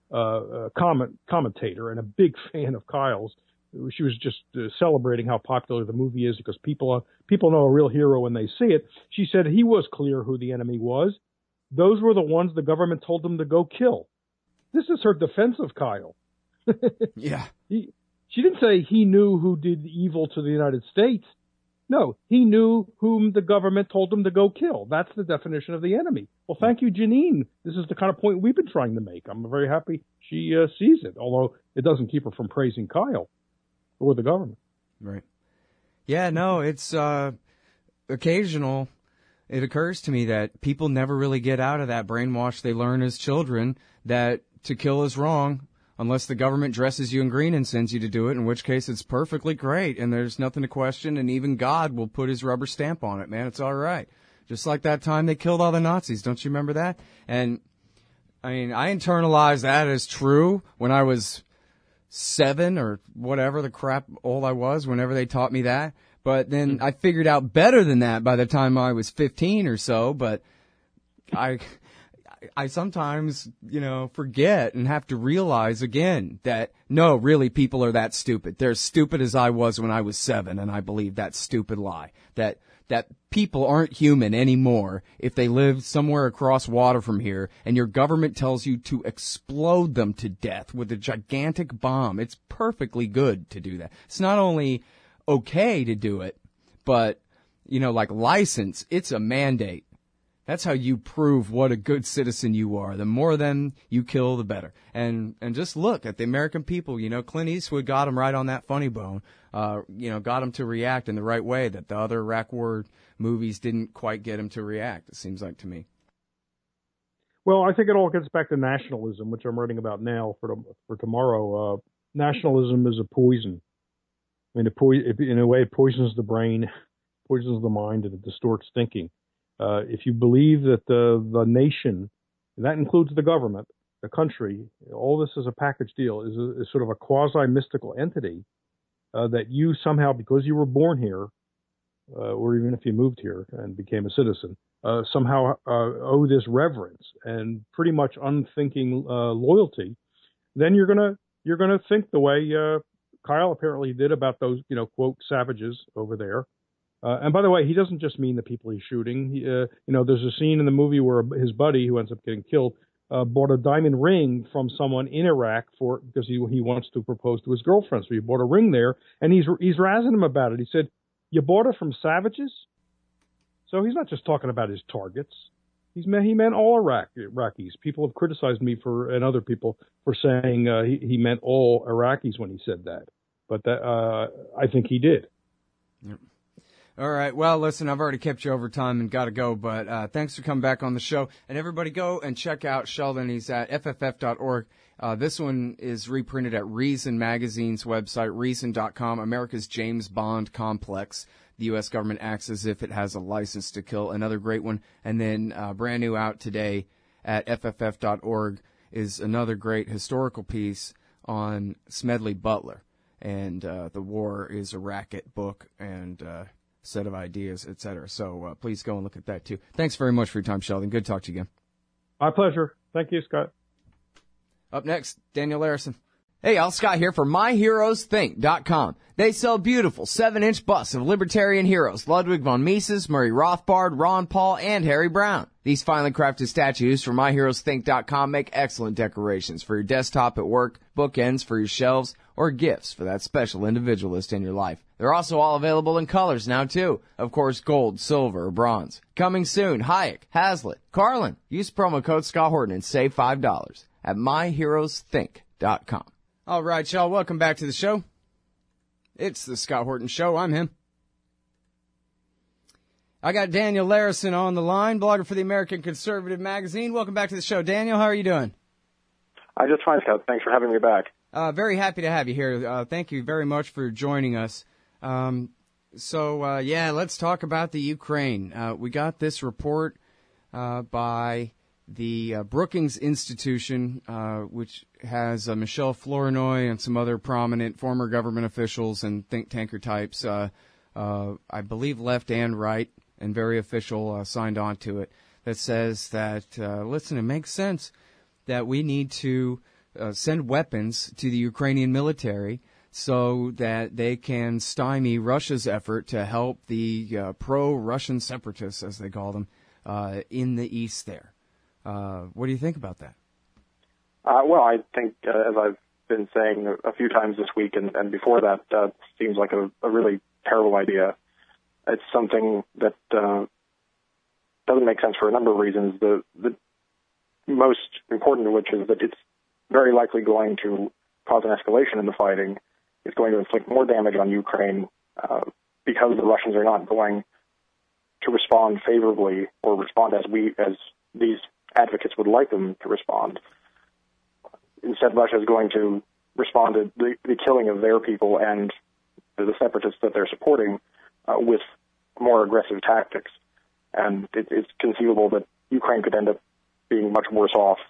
commentator and a big fan of Kyle's. She was just celebrating how popular the movie is because people know a real hero when they see it. She said he was clear who the enemy was. Those were the ones the government told them to go kill. This is her defense of Kyle. Yeah. She didn't say he knew who did evil to the United States. No, he knew whom the government told him to go kill. That's the definition of the enemy. Well, thank you, Jeanine. This is the kind of point we've been trying to make. I'm very happy she sees it, although it doesn't keep her from praising Kyle or the government. Right. Yeah, no, it's occasional. It occurs to me that people never really get out of that brainwash they learn as children that to kill is wrong unless the government dresses you in green and sends you to do it, in which case it's perfectly great and there's nothing to question, and even God will put his rubber stamp on it, man. It's all right. Just like that time they killed all the Nazis. Don't you remember that? And I mean, I internalized that as true when I was 7 or whatever the crap old I was whenever they taught me that. But then I figured out better than that by the time I was 15 or so. But I sometimes, forget and have to realize again that, no, really, people are that stupid. They're as stupid as I was when I was 7, and I believe that stupid lie. That people aren't human anymore if they live somewhere across water from here, and your government tells you to explode them to death with a gigantic bomb. It's perfectly good to do that. It's not only okay to do it, but, like license, it's a mandate. That's how you prove what a good citizen you are. The more of them you kill, the better. And just look at the American people. Clint Eastwood got them right on that funny bone. Got them to react in the right way that the other Iraq War movies didn't quite get them to react, it seems like to me. Well, I think it all gets back to nationalism, which I'm writing about now for tomorrow. Nationalism is a poison. I mean, in a way, it poisons the brain, poisons the mind, and it distorts thinking. If you believe that the nation, and that includes the government, the country, all this is a package deal, is sort of a quasi-mystical entity that you somehow, because you were born here, or even if you moved here and became a citizen, somehow owe this reverence and pretty much unthinking loyalty, then you're gonna think the way Kyle apparently did about those, quote, savages over there. And by the way, he doesn't just mean the people he's shooting. There's a scene in the movie where his buddy, who ends up getting killed, bought a diamond ring from someone in Iraq because he wants to propose to his girlfriend. So he bought a ring there, and he's razzing him about it. He said, "You bought it from savages?" So he's not just talking about his targets. He meant all Iraqis. People have criticized me and other people for saying he meant all Iraqis when he said that, but I think he did. Yep. All right. Well, listen, I've already kept you over time and got to go, but thanks for coming back on the show. And everybody go and check out Sheldon. He's at FFF.org. This one is reprinted at Reason Magazine's website, Reason.com, America's James Bond Complex. The U.S. government acts as if it has a license to kill. Another great one. And then brand new out today at FFF.org is another great historical piece on Smedley Butler. And The War is a Racket book and set of ideas, etc. So please go and look at that too. Thanks very much for your time, Sheldon. Good to talk to you again. My pleasure. Thank you, Scott. Up next, Daniel Larison. Hey, y'all, Scott here for MyHeroesThink.com. They sell beautiful 7-inch busts of libertarian heroes, Ludwig von Mises, Murray Rothbard, Ron Paul, and Harry Brown. These finely crafted statues from MyHeroesThink.com make excellent decorations for your desktop at work, bookends for your shelves, or gifts for that special individualist in your life. They're also all available in colors now, too. Of course, gold, silver, or bronze. Coming soon, Hayek, Hazlitt, Carlin. Use promo code Scott Horton and save $5 at MyHeroesThink.com. All right, y'all, welcome back to the show. It's the Scott Horton Show. I'm him. I got Daniel Larison on the line, blogger for the American Conservative Magazine. Welcome back to the show. Daniel, how are you doing? I'm just fine, Scott. Thanks for having me back. Very happy to have you here. Thank you very much for joining us. Let's talk about the Ukraine. We got this report by the Brookings Institution, which has Michelle Flournoy and some other prominent former government officials and think tanker types, I believe left and right, and very official, signed on to it, that says that, listen, it makes sense that we need to send weapons to the Ukrainian military so that they can stymie Russia's effort to help the pro-Russian separatists, as they call them, in the east there. What do you think about that? I think, as I've been saying a few times this week and before that, seems like a really terrible idea. It's something that doesn't make sense for a number of reasons. The most important of which is that it's very likely going to cause an escalation in the fighting. It's going to inflict more damage on Ukraine because the Russians are not going to respond favorably or respond as these advocates would like them to respond. Instead, Russia is going to respond to the killing of their people and the separatists that they're supporting with more aggressive tactics. And it's conceivable that Ukraine could end up being much worse off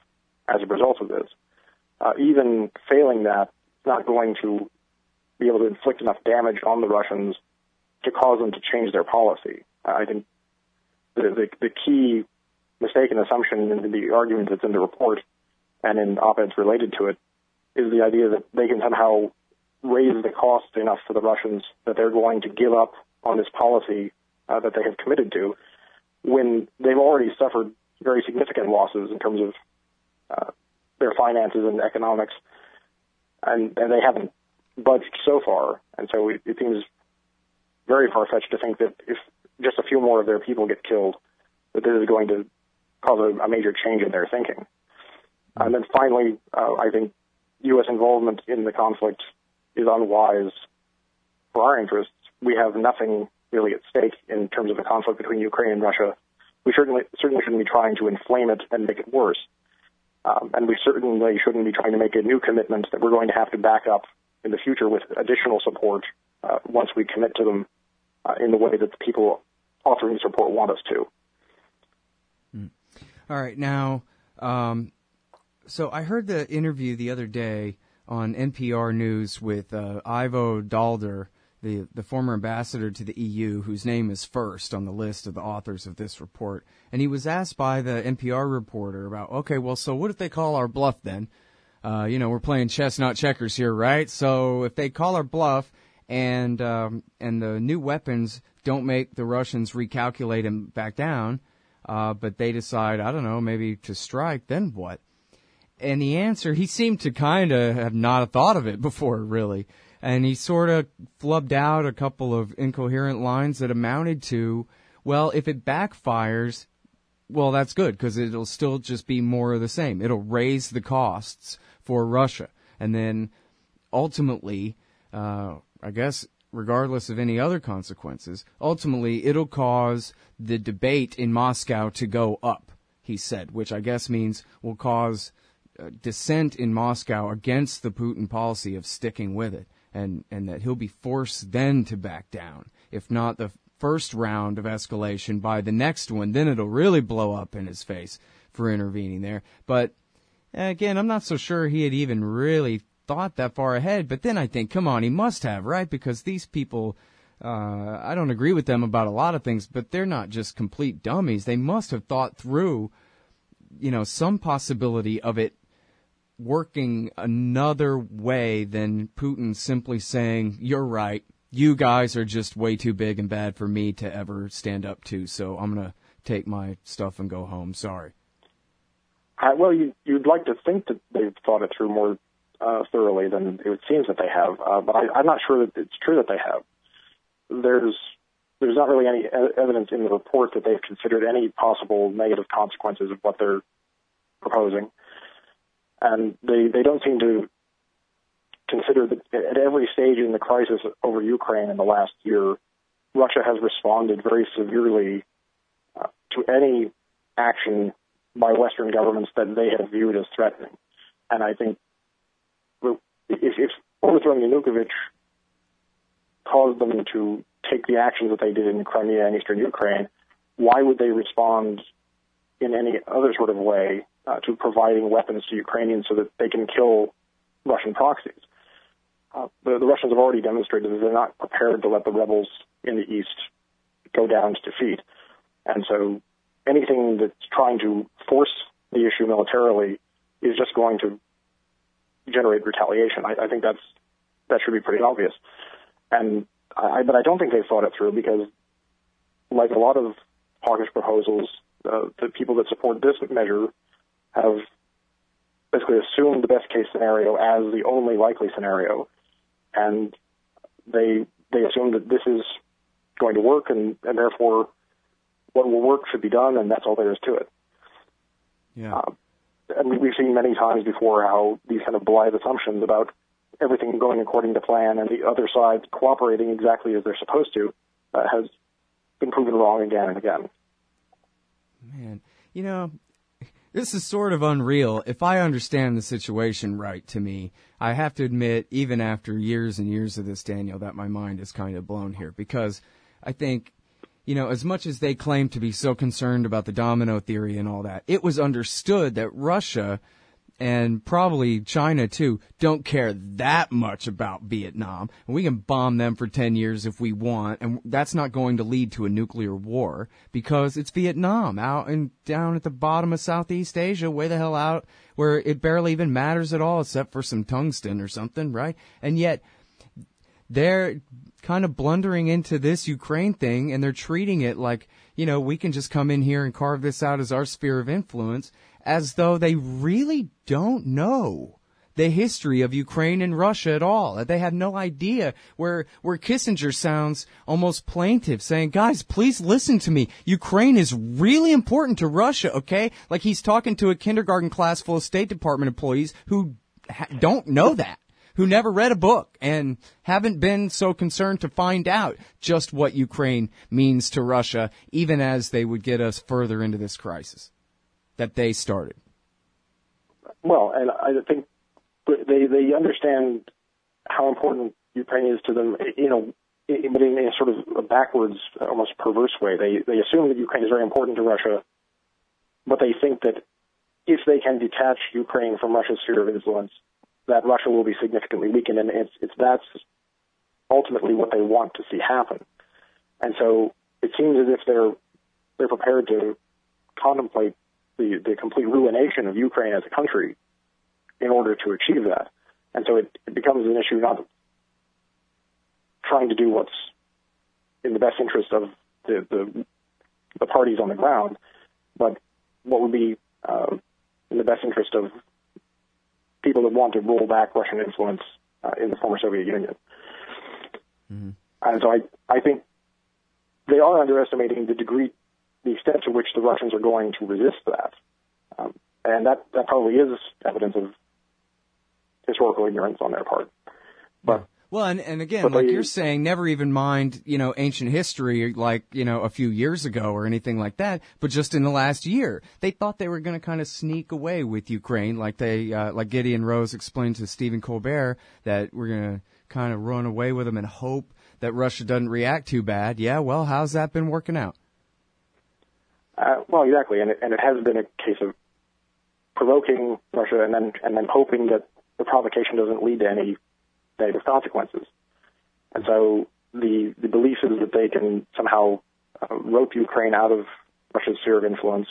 as a result of this. Even failing that, it's not going to be able to inflict enough damage on the Russians to cause them to change their policy. I think the key mistaken assumption in the argument that's in the report and in op-eds related to it is the idea that they can somehow raise the cost enough for the Russians that they're going to give up on this policy that they have committed to, when they've already suffered very significant losses in terms of their finances and economics, and they haven't budged so far. And so it seems very far-fetched to think that if just a few more of their people get killed, that this is going to cause a major change in their thinking. And then finally, I think U.S. involvement in the conflict is unwise for our interests. We have nothing really at stake in terms of the conflict between Ukraine and Russia. We certainly shouldn't be trying to inflame it and make it worse. And we certainly shouldn't be trying to make a new commitment that we're going to have to back up in the future with additional support once we commit to them in the way that the people offering support want us to. All right. Now, so I heard the interview the other day on NPR News with Ivo Daalder, the former ambassador to the EU, whose name is first on the list of the authors of this report. And he was asked by the NPR reporter about, okay, well, so what if they call our bluff then? We're playing chess, not checkers here, right? So if they call our bluff and the new weapons don't make the Russians recalculate and back down, but they decide, I don't know, maybe to strike, then what? And the answer, he seemed to kind of have not thought of it before, really. And he sort of flubbed out a couple of incoherent lines that amounted to, well, if it backfires, well, that's good, because it'll still just be more of the same. It'll raise the costs for Russia. And then ultimately, I guess, regardless of any other consequences, ultimately it'll cause the debate in Moscow to go up, he said, which I guess means will cause dissent in Moscow against the Putin policy of sticking with it, and that he'll be forced then to back down. If not the first round of escalation, by the next one, then it'll really blow up in his face for intervening there. But again, I'm not so sure he had even really thought that far ahead. But then I think, come on, he must have, right? Because these people, I don't agree with them about a lot of things, but they're not just complete dummies. They must have thought through, some possibility of it working another way than Putin simply saying, you're right, you guys are just way too big and bad for me to ever stand up to, so I'm going to take my stuff and go home. Sorry. Well, you'd like to think that they've thought it through more thoroughly than it seems that they have, but I'm not sure that it's true that they have. There's not really any evidence in the report that they've considered any possible negative consequences of what they're proposing. And they don't seem to consider that at every stage in the crisis over Ukraine in the last year, Russia has responded very severely to any action by Western governments that they have viewed as threatening. And I think if overthrowing Yanukovych caused them to take the actions that they did in Crimea and eastern Ukraine, why would they respond in any other sort of way to providing weapons to Ukrainians so that they can kill Russian proxies? The Russians have already demonstrated that they're not prepared to let the rebels in the east go down to defeat. And so anything that's trying to force the issue militarily is just going to generate retaliation. I think that should be pretty obvious. But I don't think they've thought it through, because like a lot of hawkish proposals, the people that support this measure have basically assumed the best case scenario as the only likely scenario, and they assume that this is going to work, and therefore what will work should be done, and that's all there is to it. Yeah. And we've seen many times before how these kind of blithe assumptions about everything going according to plan and the other side cooperating exactly as they're supposed to has been proven wrong again and again. Man, this is sort of unreal. If I understand the situation right, to me, I have to admit, even after years and years of this, Daniel, that my mind is kind of blown here, because I think, as much as they claim to be so concerned about the domino theory and all that, it was understood that Russia and probably China too, don't care that much about Vietnam. And we can bomb them for 10 years if we want, and that's not going to lead to a nuclear war because it's Vietnam out and down at the bottom of Southeast Asia, way the hell out where it barely even matters at all except for some tungsten or something, right? And yet they're kind of blundering into this Ukraine thing, and they're treating it like, we can just come in here and carve this out as our sphere of influence, as though they really don't know the history of Ukraine and Russia at all. They have no idea where Kissinger sounds almost plaintive, saying, guys, please listen to me. Ukraine is really important to Russia, okay? Like he's talking to a kindergarten class full of State Department employees who don't know that, who never read a book and haven't been so concerned to find out just what Ukraine means to Russia, even as they would get us further into this crisis that they started. Well, and I think they understand how important Ukraine is to them, but in a sort of a backwards, almost perverse way. They assume that Ukraine is very important to Russia, but they think that if they can detach Ukraine from Russia's sphere of influence, that Russia will be significantly weakened, and that's ultimately what they want to see happen. And so it seems as if they're prepared to contemplate the complete ruination of Ukraine as a country in order to achieve that. And so it becomes an issue not of trying to do what's in the best interest of the parties on the ground, but what would be in the best interest of people that want to roll back Russian influence in the former Soviet Union. Mm-hmm. And so I think they are underestimating the extent to which the Russians are going to resist that. And that probably is evidence of historical ignorance on their part. But well, and again, like you're saying, never even mind, ancient history like, a few years ago or anything like that, but just in the last year. They thought they were going to kind of sneak away with Ukraine, like like Gideon Rose explained to Stephen Colbert, that we're going to kind of run away with them and hope that Russia doesn't react too bad. Yeah, well, how's that been working out? Well, exactly, and it has been a case of provoking Russia and then hoping that the provocation doesn't lead to any negative consequences. And so the belief is that they can somehow rope Ukraine out of Russia's sphere of influence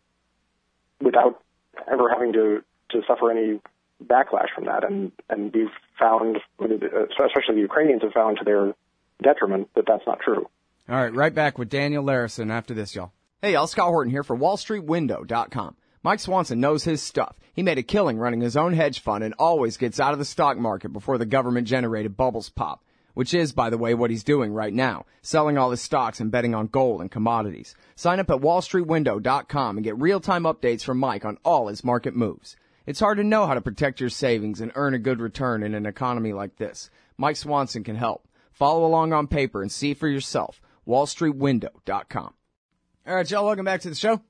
without ever having to suffer any backlash from that. And we've found, especially the Ukrainians have found to their detriment, that that's not true. All right, right back with Daniel Larison after this, y'all. Hey, y'all, Scott Horton here for WallStreetWindow.com. Mike Swanson knows his stuff. He made a killing running his own hedge fund and always gets out of the stock market before the government-generated bubbles pop, which is, by the way, what he's doing right now, selling all his stocks and betting on gold and commodities. Sign up at WallStreetWindow.com and get real-time updates from Mike on all his market moves. It's hard to know how to protect your savings and earn a good return in an economy like this. Mike Swanson can help. Follow along on paper and see for yourself. WallStreetWindow.com. All right, y'all, welcome back to the show.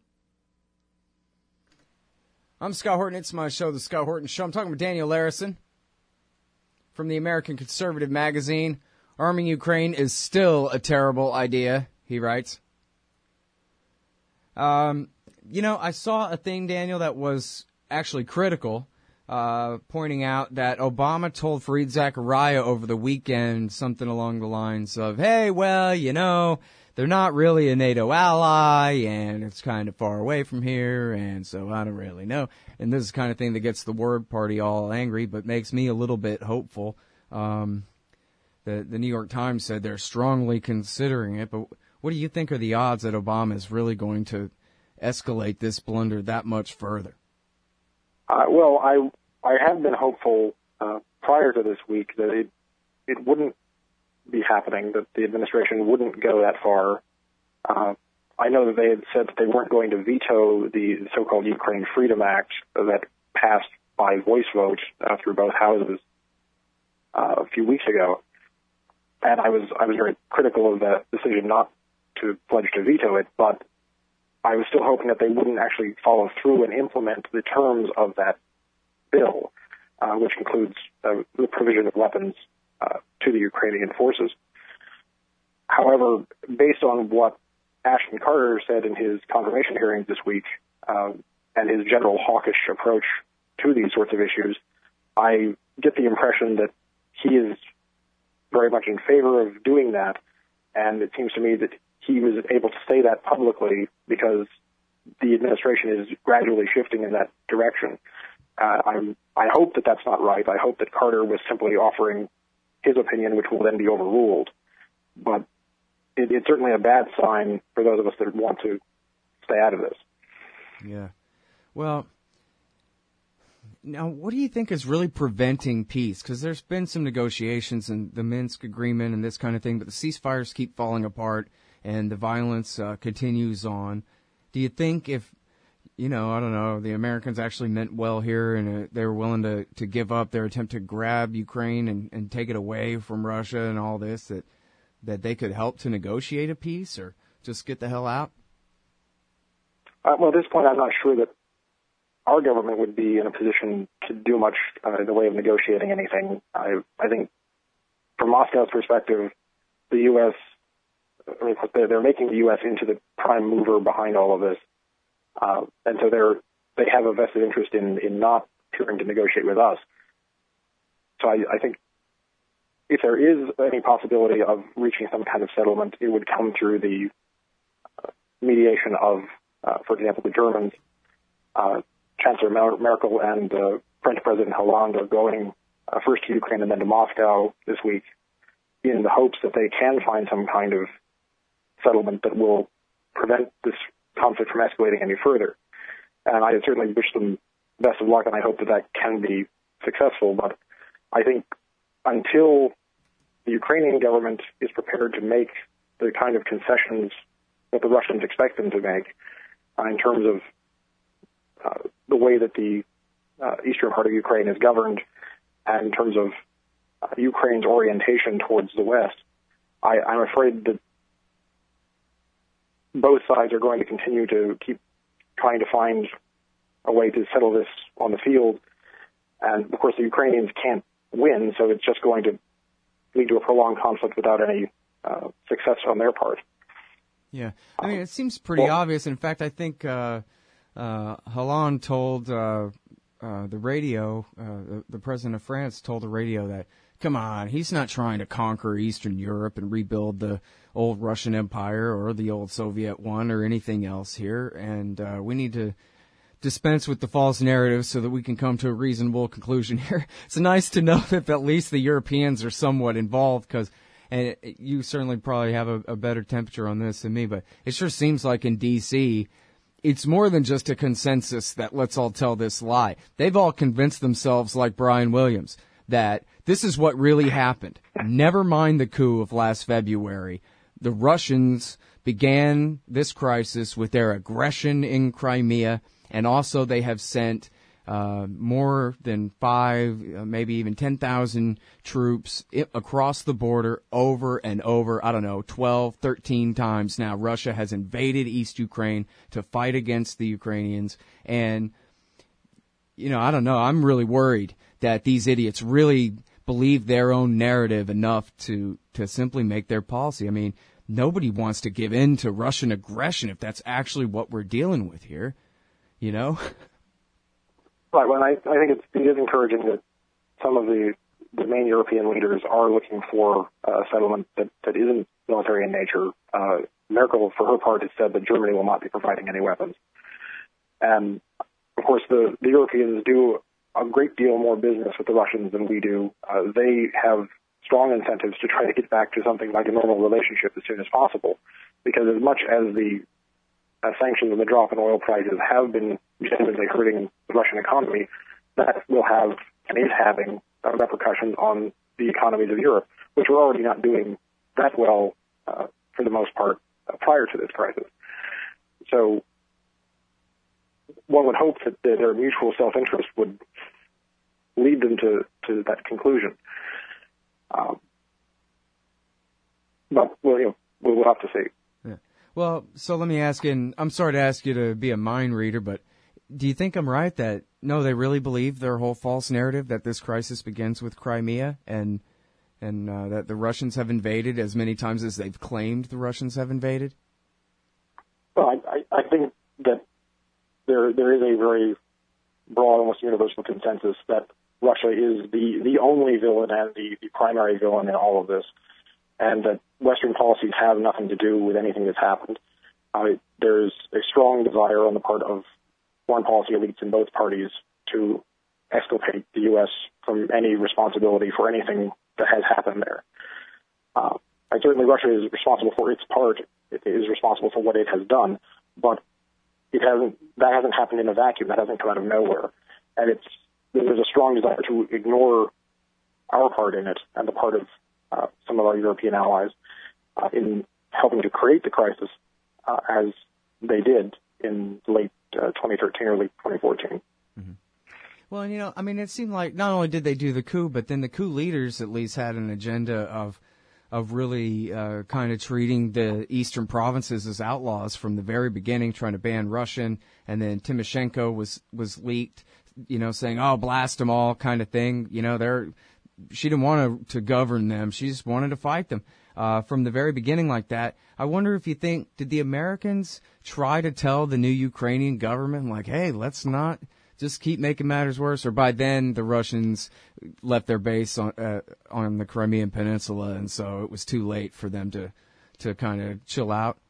I'm Scott Horton. It's my show, The Scott Horton Show. I'm talking with Daniel Larison from the American Conservative magazine. Arming Ukraine is still a terrible idea, he writes. I saw a thing, Daniel, that was actually critical, pointing out that Obama told Fareed Zakaria over the weekend something along the lines of, hey, well, they're not really a NATO ally, and it's kind of far away from here, and so I don't really know. And this is the kind of thing that gets the Word Party all angry, but makes me a little bit hopeful. The New York Times said they're strongly considering it, but what do you think are the odds that Obama is really going to escalate this blunder that much further? Well, I have been hopeful prior to this week that it wouldn't be happening, that the administration wouldn't go that far. I know that they had said that they weren't going to veto the so-called Ukraine Freedom Act that passed by voice vote through both houses a few weeks ago, and I was very critical of that decision not to pledge to veto it, but I was still hoping that they wouldn't actually follow through and implement the terms of that bill, which includes the provision of weapons to the Ukrainian forces. However, based on what Ashton Carter said in his confirmation hearings this week, and his general hawkish approach to these sorts of issues, I get the impression that he is very much in favor of doing that, and it seems to me that he was able to say that publicly because the administration is gradually shifting in that direction. I hope that that's not right. I hope that Carter was simply offering his opinion, which will then be overruled. But it's certainly a bad sign for those of us that want to stay out of this. Yeah. Well, now, what do you think is really preventing peace? Because there's been some negotiations and the Minsk agreement and this kind of thing, but the ceasefires keep falling apart and the violence continues on. Do you think if, I don't know, the Americans actually meant well here and they were willing to give up their attempt to grab Ukraine and take it away from Russia and all this, that they could help to negotiate a peace or just get the hell out? Well, at this point, I'm not sure that our government would be in a position to do much in the way of negotiating anything. I think from Moscow's perspective, the U.S., they're making the U.S. into the prime mover behind all of this. And so they have a vested interest in not appearing to negotiate with us. So I think if there is any possibility of reaching some kind of settlement, it would come through the mediation of, for example, the Germans. Chancellor Merkel and French President Hollande are going first to Ukraine and then to Moscow this week in the hopes that they can find some kind of settlement that will prevent this conflict from escalating any further. And I certainly wish them best of luck, and I hope that can be successful. But I think until the Ukrainian government is prepared to make the kind of concessions that the Russians expect them to make in terms of the way that the eastern part of Ukraine is governed and in terms of Ukraine's orientation towards the West, I'm afraid that both sides are going to continue to keep trying to find a way to settle this on the field. And, of course, the Ukrainians can't win, so it's just going to lead to a prolonged conflict without any success on their part. Yeah. I mean, it seems pretty obvious. In fact, I think Hollande told the radio, the president of France told the radio that, come on, he's not trying to conquer Eastern Europe and rebuild the old Russian Empire or the old Soviet one or anything else here. And we need to dispense with the false narrative so that we can come to a reasonable conclusion here. It's nice to know that at least the Europeans are somewhat involved because, and you certainly probably have a better temperature on this than me, but it sure seems like in D.C., it's more than just a consensus that let's all tell this lie. They've all convinced themselves, like Brian Williams, that this is what really happened. Never mind the coup of last February. The Russians began this crisis with their aggression in Crimea, and also they have sent more than 5, maybe even 10,000 troops across the border over and over, 12, 13 times now. Russia has invaded East Ukraine to fight against the Ukrainians. And, I don't know, I'm really worried that these idiots really believe their own narrative enough to simply make their policy. I mean, nobody wants to give in to Russian aggression if that's actually what we're dealing with here, Right. Well, I think it is encouraging that some of the main European leaders are looking for a settlement that isn't military in nature. Merkel, for her part, has said that Germany will not be providing any weapons. And, of course, the Europeans do a great deal more business with the Russians than we do. They have strong incentives to try to get back to something like a normal relationship as soon as possible, because as much as the sanctions and the drop in oil prices have been genuinely hurting the Russian economy, that will have and is having repercussions on the economies of Europe, which are already not doing that well for the most part prior to this crisis. So one would hope that their mutual self-interest would lead them to that conclusion. But we'll have to see. Well, so let me ask you, and I'm sorry to ask you to be a mind reader, but do you think I'm right that, no, they really believe their whole false narrative that this crisis begins with Crimea and that the Russians have invaded as many times as they've claimed the Russians have invaded? Well, I think that there is a very broad, almost universal consensus that Russia is the only villain and the primary villain in all of this, and that Western policies have nothing to do with anything that's happened. There's a strong desire on the part of foreign policy elites in both parties to exculpate the U.S. from any responsibility for anything that has happened there. And certainly Russia is responsible for its part. It is responsible for what it has done, but that hasn't happened in a vacuum. That hasn't come out of nowhere. And there's a strong desire to ignore our part in it and the part of some of our European allies in helping to create the crisis as they did in late 2013 or late 2014. Mm-hmm. Well, it seemed like not only did they do the coup, but then the coup leaders at least had an agenda of really kind of treating the eastern provinces as outlaws from the very beginning, trying to ban Russian, and then Timoshenko was leaked, saying, "Oh, blast them all," kind of thing. She didn't want to govern them; she just wanted to fight them from the very beginning, like that. I wonder if you think, did the Americans try to tell the new Ukrainian government, like, "Hey, let's not just keep making matters worse," or by then the Russians left their base on the Crimean Peninsula, and so it was too late for them to kind of chill out?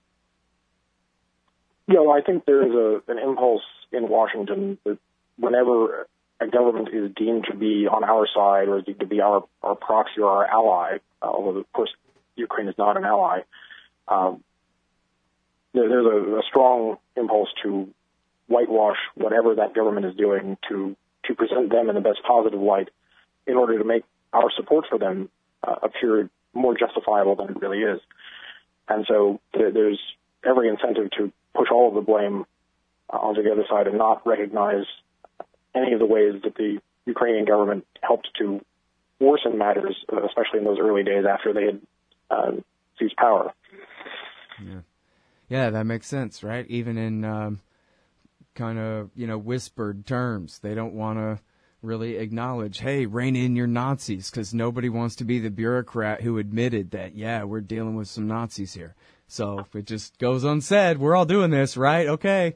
Yeah, well, I think there is an impulse in Washington that whenever a government is deemed to be on our side or is deemed to be our proxy or our ally, although of course Ukraine is not an ally, there's a strong impulse to whitewash whatever that government is doing to present them in the best positive light in order to make our support for them appear more justifiable than it really is. And so there's every incentive to push all of the blame onto the other side and not recognize any of the ways that the Ukrainian government helped to worsen matters, especially in those early days after they had seized power. Yeah, that makes sense, right? Even in kind of, whispered terms. They don't want to really acknowledge, hey, rein in your Nazis, because nobody wants to be the bureaucrat who admitted that, yeah, we're dealing with some Nazis here. So if it just goes unsaid, we're all doing this, right? Okay.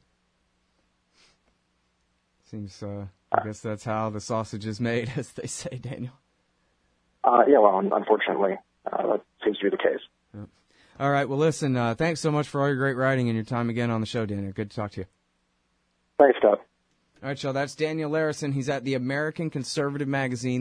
Seems, I guess that's how the sausage is made, as they say, Daniel. Yeah, well, unfortunately, that seems to be the case. Yeah. All right, well, listen, thanks so much for all your great writing and your time again on the show, Daniel. Good to talk to you. Thanks, Scott. All right, y'all, that's Daniel Larison. He's at the American Conservative magazine,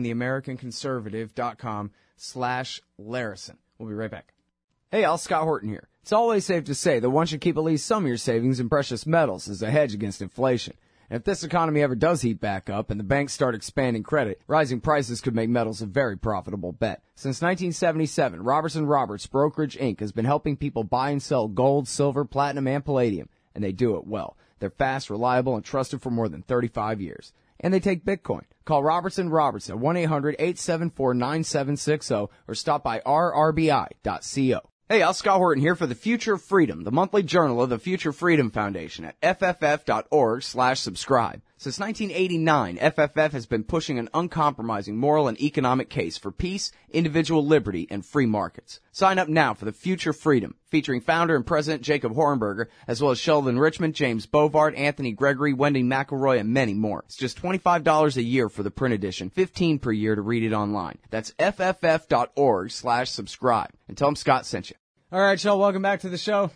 theamericanconservative.com/Larison. We'll be right back. Hey, y'all, Scott Horton here. It's always safe to say that one should keep at least some of your savings in precious metals as a hedge against inflation. And if this economy ever does heat back up and the banks start expanding credit, rising prices could make metals a very profitable bet. Since 1977, Robertson Roberts Brokerage Inc. has been helping people buy and sell gold, silver, platinum, and palladium, and they do it well. They're fast, reliable, and trusted for more than 35 years. And they take Bitcoin. Call Robertson Roberts at 1-800-874-9760 or stop by rrbi.co. Hey, I'm Scott Horton here for The Future of Freedom, the monthly journal of the Future Freedom Foundation at fff.org/subscribe. Since 1989, FFF has been pushing an uncompromising moral and economic case for peace, individual liberty, and free markets. Sign up now for The Future Freedom, featuring founder and president Jacob Hornberger, as well as Sheldon Richmond, James Bovard, Anthony Gregory, Wendy McElroy, and many more. It's just $25 a year for the print edition, $15 per year to read it online. That's fff.org/subscribe. And tell them Scott sent you. All right, y'all, welcome back to the show.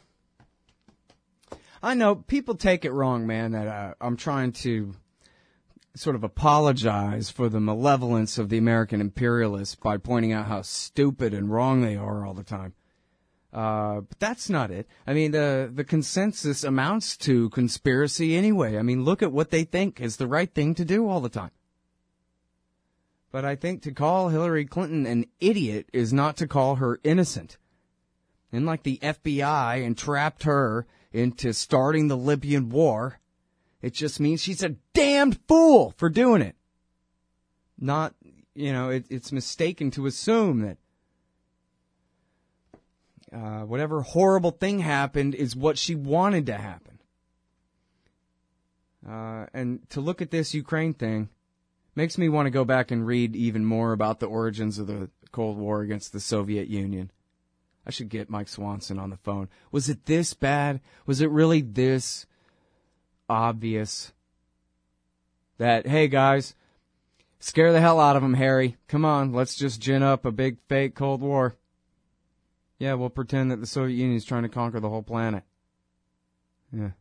I know people take it wrong, man, that I'm trying to sort of apologize for the malevolence of the American imperialists by pointing out how stupid and wrong they are all the time. But that's not it. I mean, the consensus amounts to conspiracy anyway. I mean, look at what they think is the right thing to do all the time. But I think to call Hillary Clinton an idiot is not to call her innocent. And like the FBI entrapped her into starting the Libyan war, it just means she's a damned fool for doing it. Not, it's mistaken to assume that whatever horrible thing happened is what she wanted to happen. And to look at this Ukraine thing makes me want to go back and read even more about the origins of the Cold War against the Soviet Union. I should get Mike Swanson on the phone. Was it this bad? Was it really this obvious? that, hey, guys, scare the hell out of them, Harry. Come on, let's just gin up a big fake Cold War. Yeah, we'll pretend that the Soviet Union is trying to conquer the whole planet. Yeah.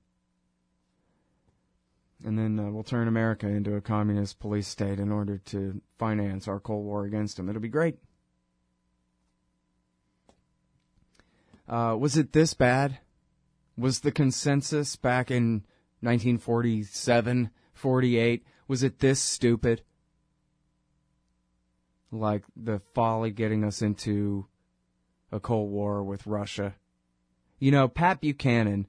And then we'll turn America into a communist police state in order to finance our Cold War against them. It'll be great. Was it this bad? Was the consensus back in 1947, 48, was it this stupid? Like the folly getting us into a Cold War with Russia. You know, Pat Buchanan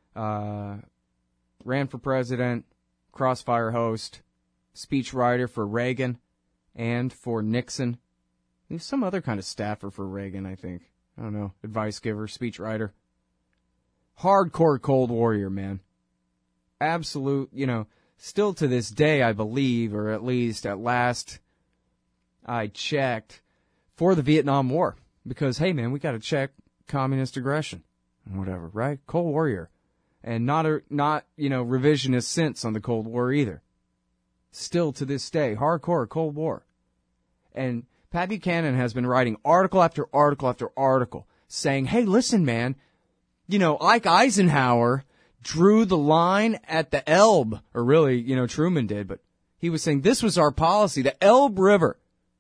ran for president, Crossfire host, speechwriter for Reagan and for Nixon. He was some other kind of staffer for Reagan, I think. I don't know, advice giver, speechwriter. Hardcore Cold Warrior, man. Absolute, you know, still to this day, I believe, or at least at last I checked, for the Vietnam War. Because, hey, man, we got to check communist aggression. Whatever, right? Cold Warrior. And not revisionist sense on the Cold War either. Still to this day, hardcore Cold War. And Pat Buchanan has been writing article after article after article saying, hey, listen, man, you know, Ike Eisenhower drew the line at the Elbe, or really, you know, Truman did, but he was saying this was our policy, the Elbe River.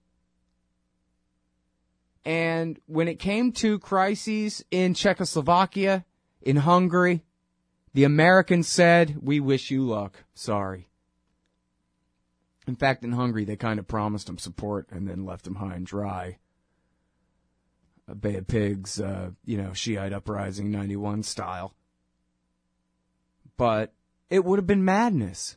And when it came to crises in Czechoslovakia, in Hungary, the Americans said, we wish you luck. Sorry. In fact, in Hungary, they kind of promised him support and then left him high and dry. A Bay of Pigs, Shiite uprising 91 style. But it would have been madness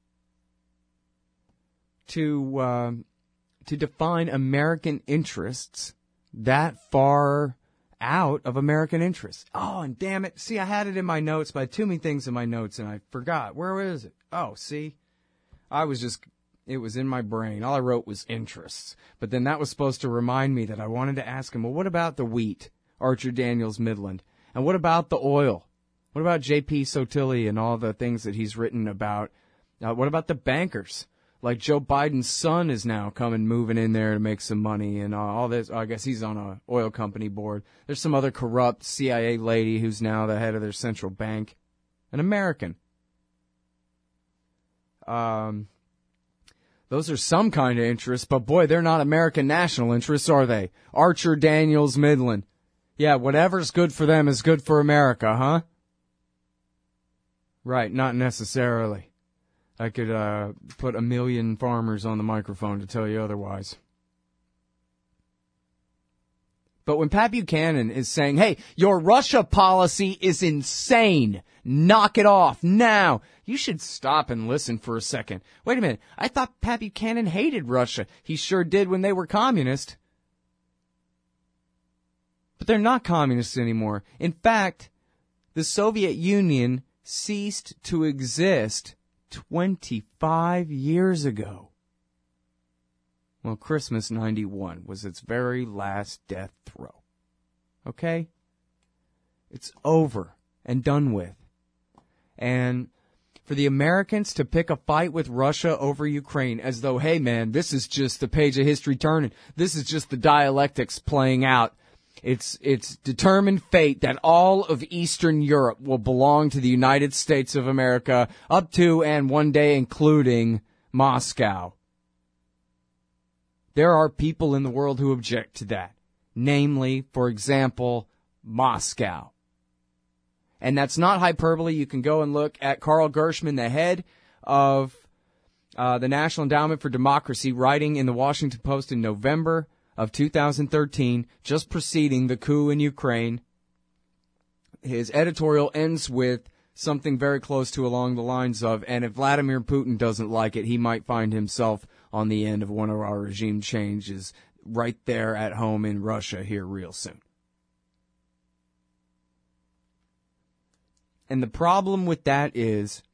to define American interests that far out of American interests. Oh, and damn it. See, I had it in my notes, but I had too many things in my notes and I forgot. Where is it? Oh, see? It was in my brain. All I wrote was interests. But then that was supposed to remind me that I wanted to ask him, well, what about the wheat, Archer Daniels Midland? And what about the oil? What about J.P. Sotile and all the things that he's written about? What about the bankers? Like Joe Biden's son is now moving in there to make some money and all this. I guess he's on a oil company board. There's some other corrupt CIA lady who's now the head of their central bank. An American. Those are some kind of interests, but boy, they're not American national interests, are they? Archer Daniels Midland. Yeah, whatever's good for them is good for America, huh? Right, not necessarily. I could put 1 million farmers on the microphone to tell you otherwise. But when Pat Buchanan is saying, hey, your Russia policy is insane, knock it off now, you should stop and listen for a second. Wait a minute, I thought Pat Buchanan hated Russia. He sure did when they were communist. But they're not communists anymore. In fact, the Soviet Union ceased to exist 25 years ago. Well, Christmas 91 was its very last death throw. Okay? It's over and done with. And for the Americans to pick a fight with Russia over Ukraine as though, hey man, this is just the page of history turning. This is just the dialectics playing out. It's determined fate that all of Eastern Europe will belong to the United States of America, up to and one day including Moscow. There are people in the world who object to that. Namely, for example, Moscow. And that's not hyperbole. You can go and look at Carl Gershman, the head of the National Endowment for Democracy, writing in the Washington Post in November of 2013, just preceding the coup in Ukraine. His editorial ends with something very close to along the lines of, and if Vladimir Putin doesn't like it, he might find himself on the end of one of our regime changes right there at home in Russia here real soon. And the problem with that is,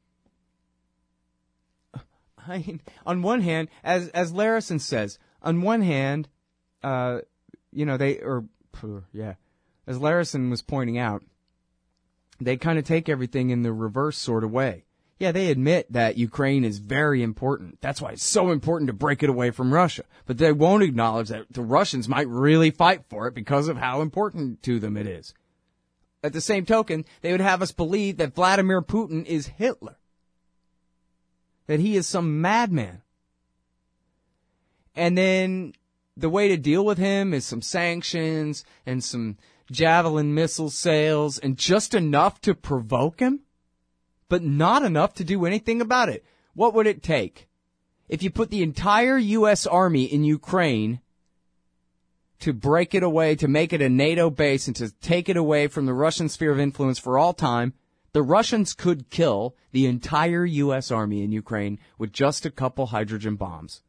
on one hand, as Larison says, on one hand, as Larison was pointing out, they kind of take everything in the reverse sort of way. Yeah, they admit that Ukraine is very important. That's why it's so important to break it away from Russia. But they won't acknowledge that the Russians might really fight for it because of how important to them it is. At the same token, they would have us believe that Vladimir Putin is Hitler. That he is some madman. And then the way to deal with him is some sanctions and some Javelin missile sales and just enough to provoke him, but not enough to do anything about it. What would it take? If you put the entire U.S. Army in Ukraine to break it away, to make it a NATO base and to take it away from the Russian sphere of influence for all time, the Russians could kill the entire U.S. Army in Ukraine with just a couple hydrogen bombs.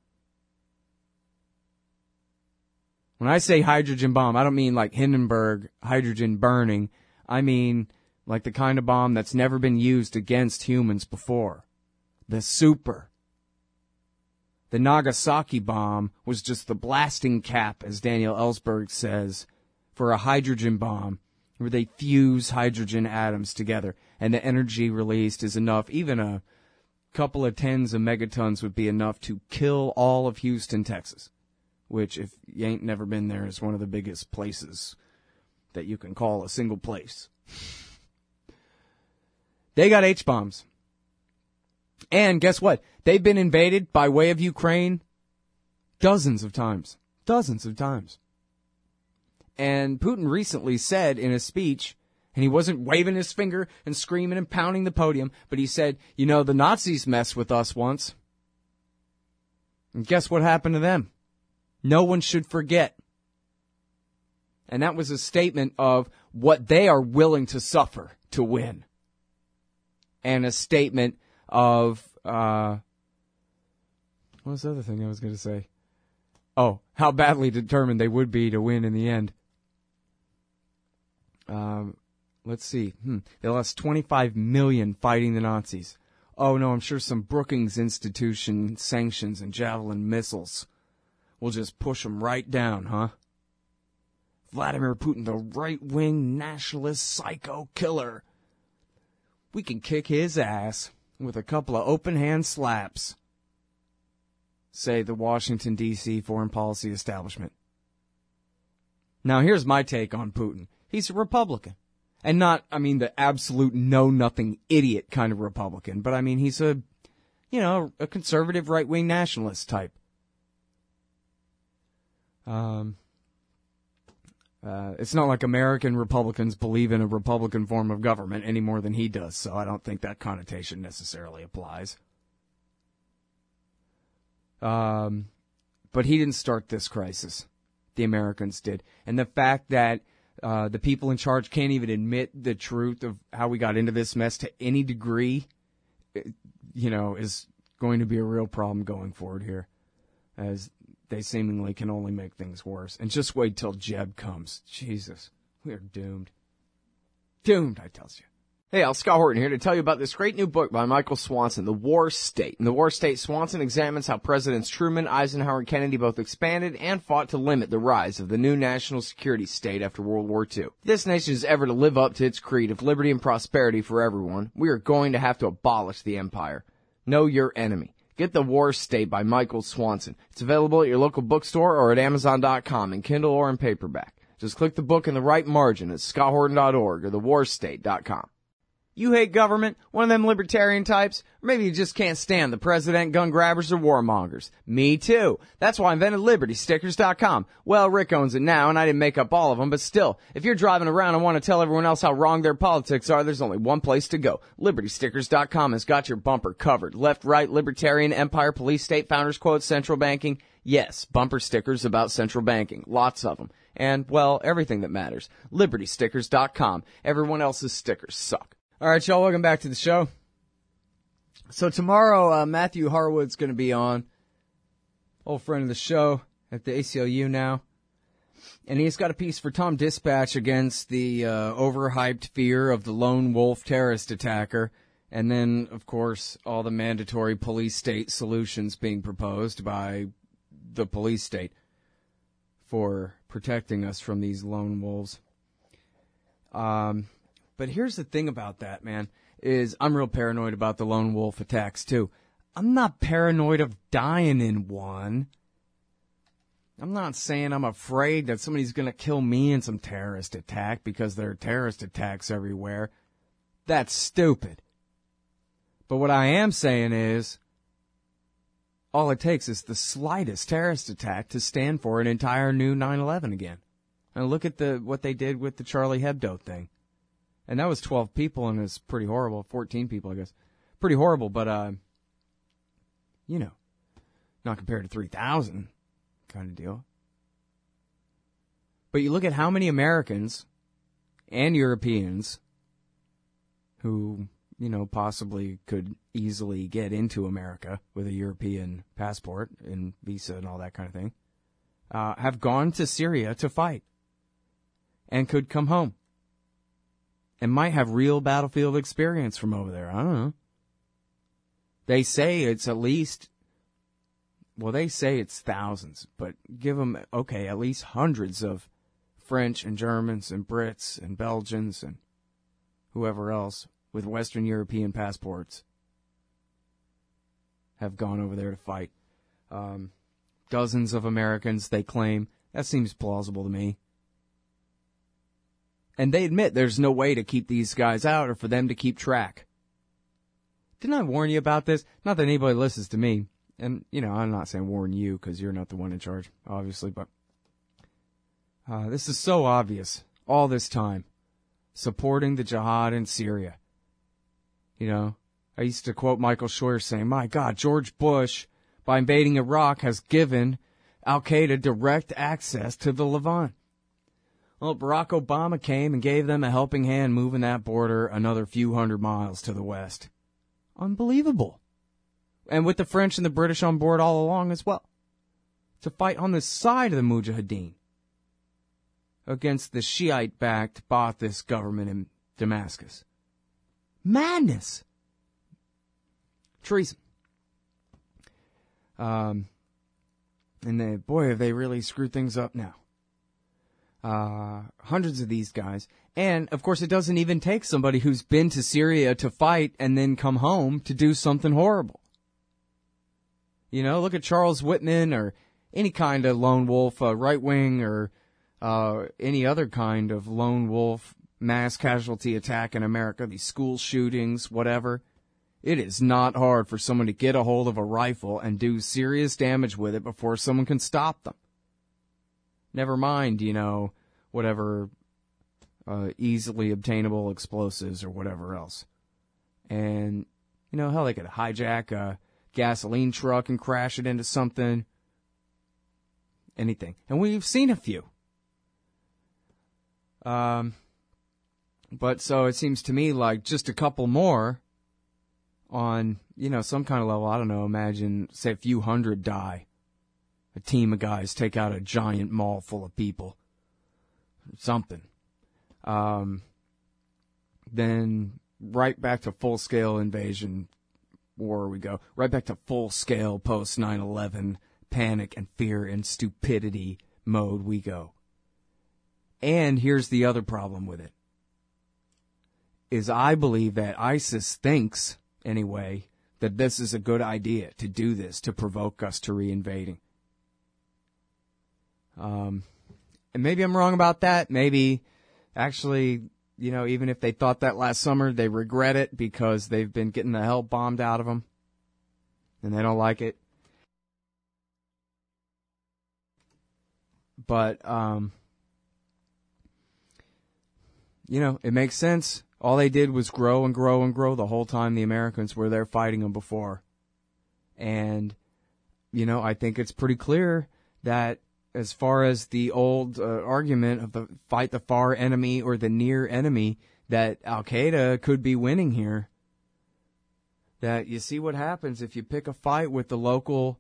When I say hydrogen bomb, I don't mean like Hindenburg hydrogen burning. I mean like the kind of bomb that's never been used against humans before. The super. The Nagasaki bomb was just the blasting cap, as Daniel Ellsberg says, for a hydrogen bomb where they fuse hydrogen atoms together and the energy released is enough. Even a couple of tens of megatons would be enough to kill all of Houston, Texas. Which, if you ain't never been there, is one of the biggest places that you can call a single place. They got H-bombs. And guess what? They've been invaded by way of Ukraine dozens of times. Dozens of times. And Putin recently said in a speech, and he wasn't waving his finger and screaming and pounding the podium, but he said, you know, the Nazis messed with us once. And guess what happened to them? No one should forget. And that was a statement of what they are willing to suffer to win. And a statement of, what was the other thing I was going to say? Oh, how badly determined they would be to win in the end. Let's see. They lost 25 million fighting the Nazis. Oh no, I'm sure some Brookings Institution sanctions and Javelin missiles we'll just push them right down, huh? Vladimir Putin, the right-wing nationalist psycho killer. We can kick his ass with a couple of open-hand slaps, say the Washington, D.C. foreign policy establishment. Now, here's my take on Putin. He's a Republican. And not, I mean, the absolute know-nothing idiot kind of Republican, but I mean, he's a conservative right-wing nationalist type. It's not like American Republicans believe in a Republican form of government any more than he does, so I don't think that connotation necessarily applies. But he didn't start this crisis. The Americans did. And the fact that the people in charge can't even admit the truth of how we got into this mess to any degree, is going to be a real problem going forward here, as they seemingly can only make things worse. And just wait till Jeb comes. Jesus, we are doomed. Doomed, I tells you. Hey, Al, Scott Horton here to tell you about this great new book by Michael Swanson, The War State. In The War State, Swanson examines how Presidents Truman, Eisenhower, and Kennedy both expanded and fought to limit the rise of the new national security state after World War II. If this nation is ever to live up to its creed of liberty and prosperity for everyone, we are going to have to abolish the empire. Know your enemy. Get The War State by Michael Swanson. It's available at your local bookstore or at Amazon.com in Kindle or in paperback. Just click the book in the right margin at scotthorton.org or thewarstate.com. You hate government, one of them libertarian types, or maybe you just can't stand the president, gun grabbers, or warmongers. Me too. That's why I invented LibertyStickers.com. Well, Rick owns it now, and I didn't make up all of them, but still, if you're driving around and want to tell everyone else how wrong their politics are, there's only one place to go. LibertyStickers.com has got your bumper covered. Left, right, libertarian, empire, police, state, founders quotes, central banking. Yes, bumper stickers about central banking. Lots of them. And, well, everything that matters. LibertyStickers.com. Everyone else's stickers suck. All right, y'all, welcome back to the show. So tomorrow, Matthew Harwood's going to be on, old friend of the show at the ACLU now. And he's got a piece for Tom Dispatch against the overhyped fear of the lone wolf terrorist attacker. And then, of course, all the mandatory police state solutions being proposed by the police state for protecting us from these lone wolves. But here's the thing about that, man. is I'm real paranoid about the lone wolf attacks, too. I'm not paranoid of dying in one. I'm not saying I'm afraid that somebody's going to kill me in some terrorist attack because there are terrorist attacks everywhere. That's stupid. But what I am saying is, all it takes is the slightest terrorist attack to stand for an entire new 9/11 again. And look at what they did with the Charlie Hebdo thing. And that was 12 people, and it's pretty horrible. 14 people, I guess. Pretty horrible, but, not compared to 3,000 kind of deal. But you look at how many Americans and Europeans who, possibly could easily get into America with a European passport and visa and all that kind of thing, have gone to Syria to fight and could come home and might have real battlefield experience from over there. I don't know. They say it's at least, they say it's thousands, but give them, at least hundreds of French and Germans and Brits and Belgians and whoever else with Western European passports have gone over there to fight. Dozens of Americans, they claim. That seems plausible to me. And they admit there's no way to keep these guys out or for them to keep track. Didn't I warn you about this? Not that anybody listens to me. And, I'm not saying warn you because you're not the one in charge, obviously. But this is so obvious all this time. Supporting the jihad in Syria. I used to quote Michael Scheuer saying, my God, George Bush, by invading Iraq, has given al-Qaeda direct access to the Levant. Well, Barack Obama came and gave them a helping hand moving that border another few hundred miles to the west. Unbelievable. And with the French and the British on board all along as well. To fight on the side of the Mujahideen against the Shiite-backed Ba'athist government in Damascus. Madness. Treason. And have they really screwed things up now. Hundreds of these guys. And, of course, it doesn't even take somebody who's been to Syria to fight and then come home to do something horrible. Look at Charles Whitman or any kind of lone wolf, right-wing or any other kind of lone wolf mass casualty attack in America, these school shootings, whatever. It is not hard for someone to get a hold of a rifle and do serious damage with it before someone can stop them. Never mind, whatever easily obtainable explosives or whatever else. And, hell, they could hijack a gasoline truck and crash it into something. Anything. And we've seen a few. But so it seems to me like just a couple more on, some kind of level. I don't know, imagine, say a few hundred die. A team of guys take out a giant mall full of people. Something. Then right back to full-scale invasion war we go. Right back to full-scale post-9/11 panic and fear and stupidity mode we go. And here's the other problem with it. Is I believe that ISIS thinks, anyway, that this is a good idea to do this, to provoke us to reinvading. And maybe I'm wrong about that. Maybe, actually, even if they thought that last summer, they regret it because they've been getting the hell bombed out of them. And they don't like it. But, it makes sense. All they did was grow and grow and grow the whole time the Americans were there fighting them before. And, I think it's pretty clear that as far as the old argument of the fight the far enemy or the near enemy, that al-Qaeda could be winning here. That you see what happens if you pick a fight with the local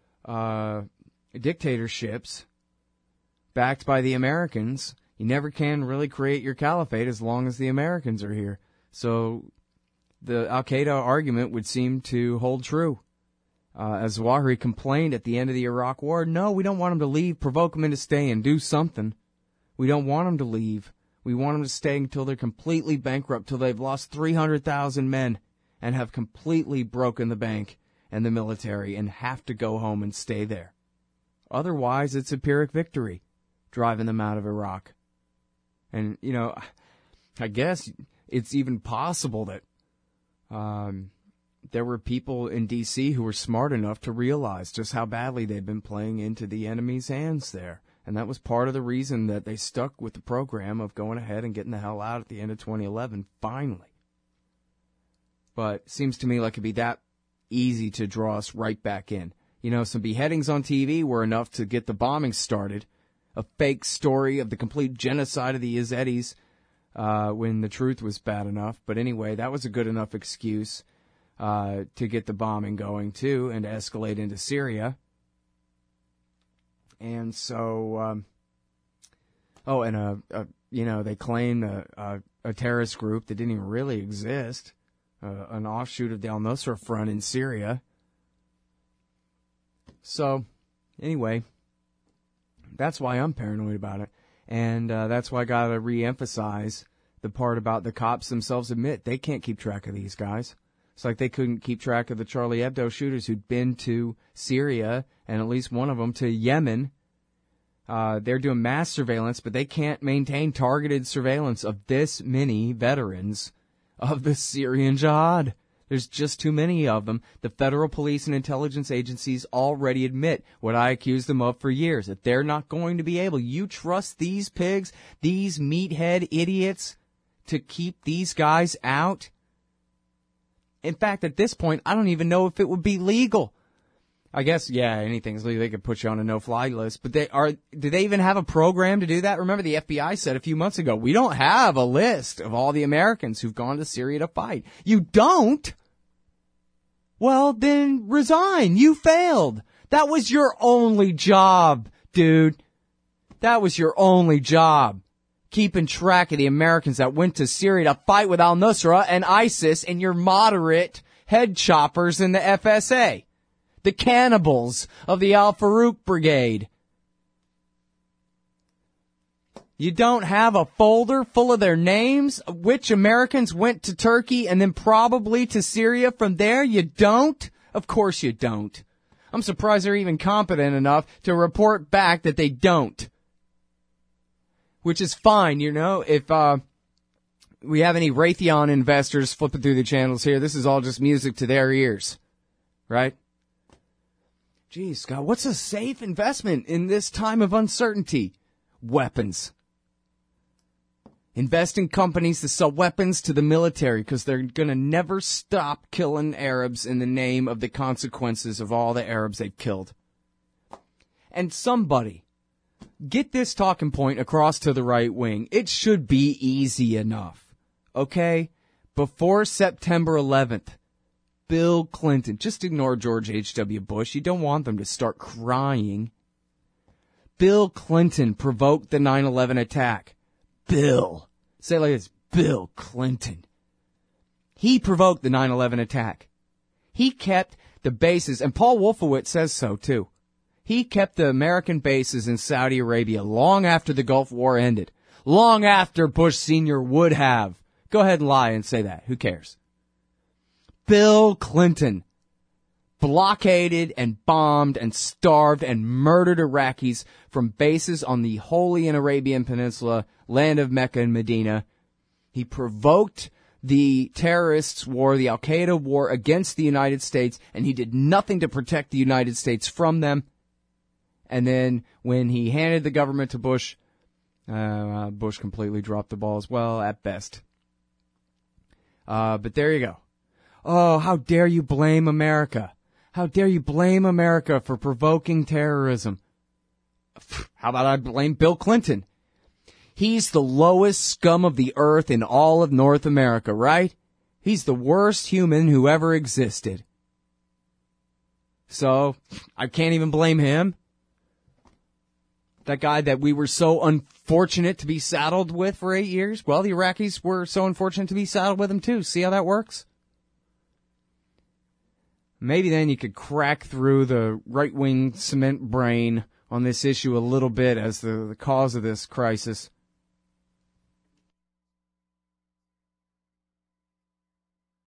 dictatorships backed by the Americans. You never can really create your caliphate as long as the Americans are here. So the al-Qaeda argument would seem to hold true. As Zawahiri complained at the end of the Iraq War, no, we don't want them to leave, provoke them into staying, do something. We don't want them to leave. We want them to stay until they're completely bankrupt, till they've lost 300,000 men and have completely broken the bank and the military and have to go home and stay there. Otherwise, it's a Pyrrhic victory, driving them out of Iraq. And, you know, I guess it's even possible that there were people in D.C. who were smart enough to realize just how badly they'd been playing into the enemy's hands there. And that was part of the reason that they stuck with the program of going ahead and getting the hell out at the end of 2011, finally. But it seems to me like it'd be that easy to draw us right back in. You know, some beheadings on TV were enough to get the bombing started. A fake story of the complete genocide of the Yazidis when the truth was bad enough. But anyway, that was a good enough excuse to get the bombing going, too, and to escalate into Syria. And so, they claimed a terrorist group that didn't even really exist, an offshoot of the al-Nusra Front in Syria. So, anyway, that's why I'm paranoid about it. And that's why I got to re-emphasize the part about the cops themselves admit they can't keep track of these guys. It's like they couldn't keep track of the Charlie Hebdo shooters who'd been to Syria, and at least one of them to Yemen. They're doing mass surveillance, but they can't maintain targeted surveillance of this many veterans of the Syrian jihad. There's just too many of them. The federal police and intelligence agencies already admit what I accused them of for years, that they're not going to be able. You trust these pigs, these meathead idiots, to keep these guys out? In fact, at this point, I don't even know if it would be legal. I guess, yeah, anything's legal. They could put you on a no-fly list. But do they even have a program to do that? Remember, the FBI said a few months ago, we don't have a list of all the Americans who've gone to Syria to fight. You don't? Well, then resign. You failed. That was your only job, dude. That was your only job. Keeping track of the Americans that went to Syria to fight with al-Nusra and ISIS and your moderate head choppers in the FSA. The cannibals of the Al-Farouk Brigade. You don't have a folder full of their names, which Americans went to Turkey and then probably to Syria from there? You don't? Of course you don't. I'm surprised they're even competent enough to report back that they don't. Which is fine, you know, if we have any Raytheon investors flipping through the channels here, this is all just music to their ears, right? Geez, Scott, what's a safe investment in this time of uncertainty? Weapons. Invest in companies that sell weapons to the military because they're going to never stop killing Arabs in the name of the consequences of all the Arabs they've killed. And somebody, get this talking point across to the right wing. It should be easy enough, okay? Before September 11th, Bill Clinton, just ignore George H.W. Bush. You don't want them to start crying. Bill Clinton provoked the 9/11 attack. Bill. Say it like this. Bill Clinton. He provoked the 9/11 attack. He kept the bases, and Paul Wolfowitz says so too. He kept the American bases in Saudi Arabia long after the Gulf War ended. Long after Bush Sr. would have. Go ahead and lie and say that. Who cares? Bill Clinton blockaded and bombed and starved and murdered Iraqis from bases on the Holy and Arabian Peninsula, land of Mecca and Medina. He provoked the terrorists' war, the Al-Qaeda war against the United States, and he did nothing to protect the United States from them. And then when he handed the government to Bush, Bush completely dropped the ball as well, at best. But there you go. Oh, how dare you blame America? How dare you blame America for provoking terrorism? How about I blame Bill Clinton? He's the lowest scum of the earth in all of North America, right? He's the worst human who ever existed. So, I can't even blame him. That guy that we were so unfortunate to be saddled with for 8 years? Well, the Iraqis were so unfortunate to be saddled with him too. See how that works? Maybe then you could crack through the right-wing cement brain on this issue a little bit as the cause of this crisis.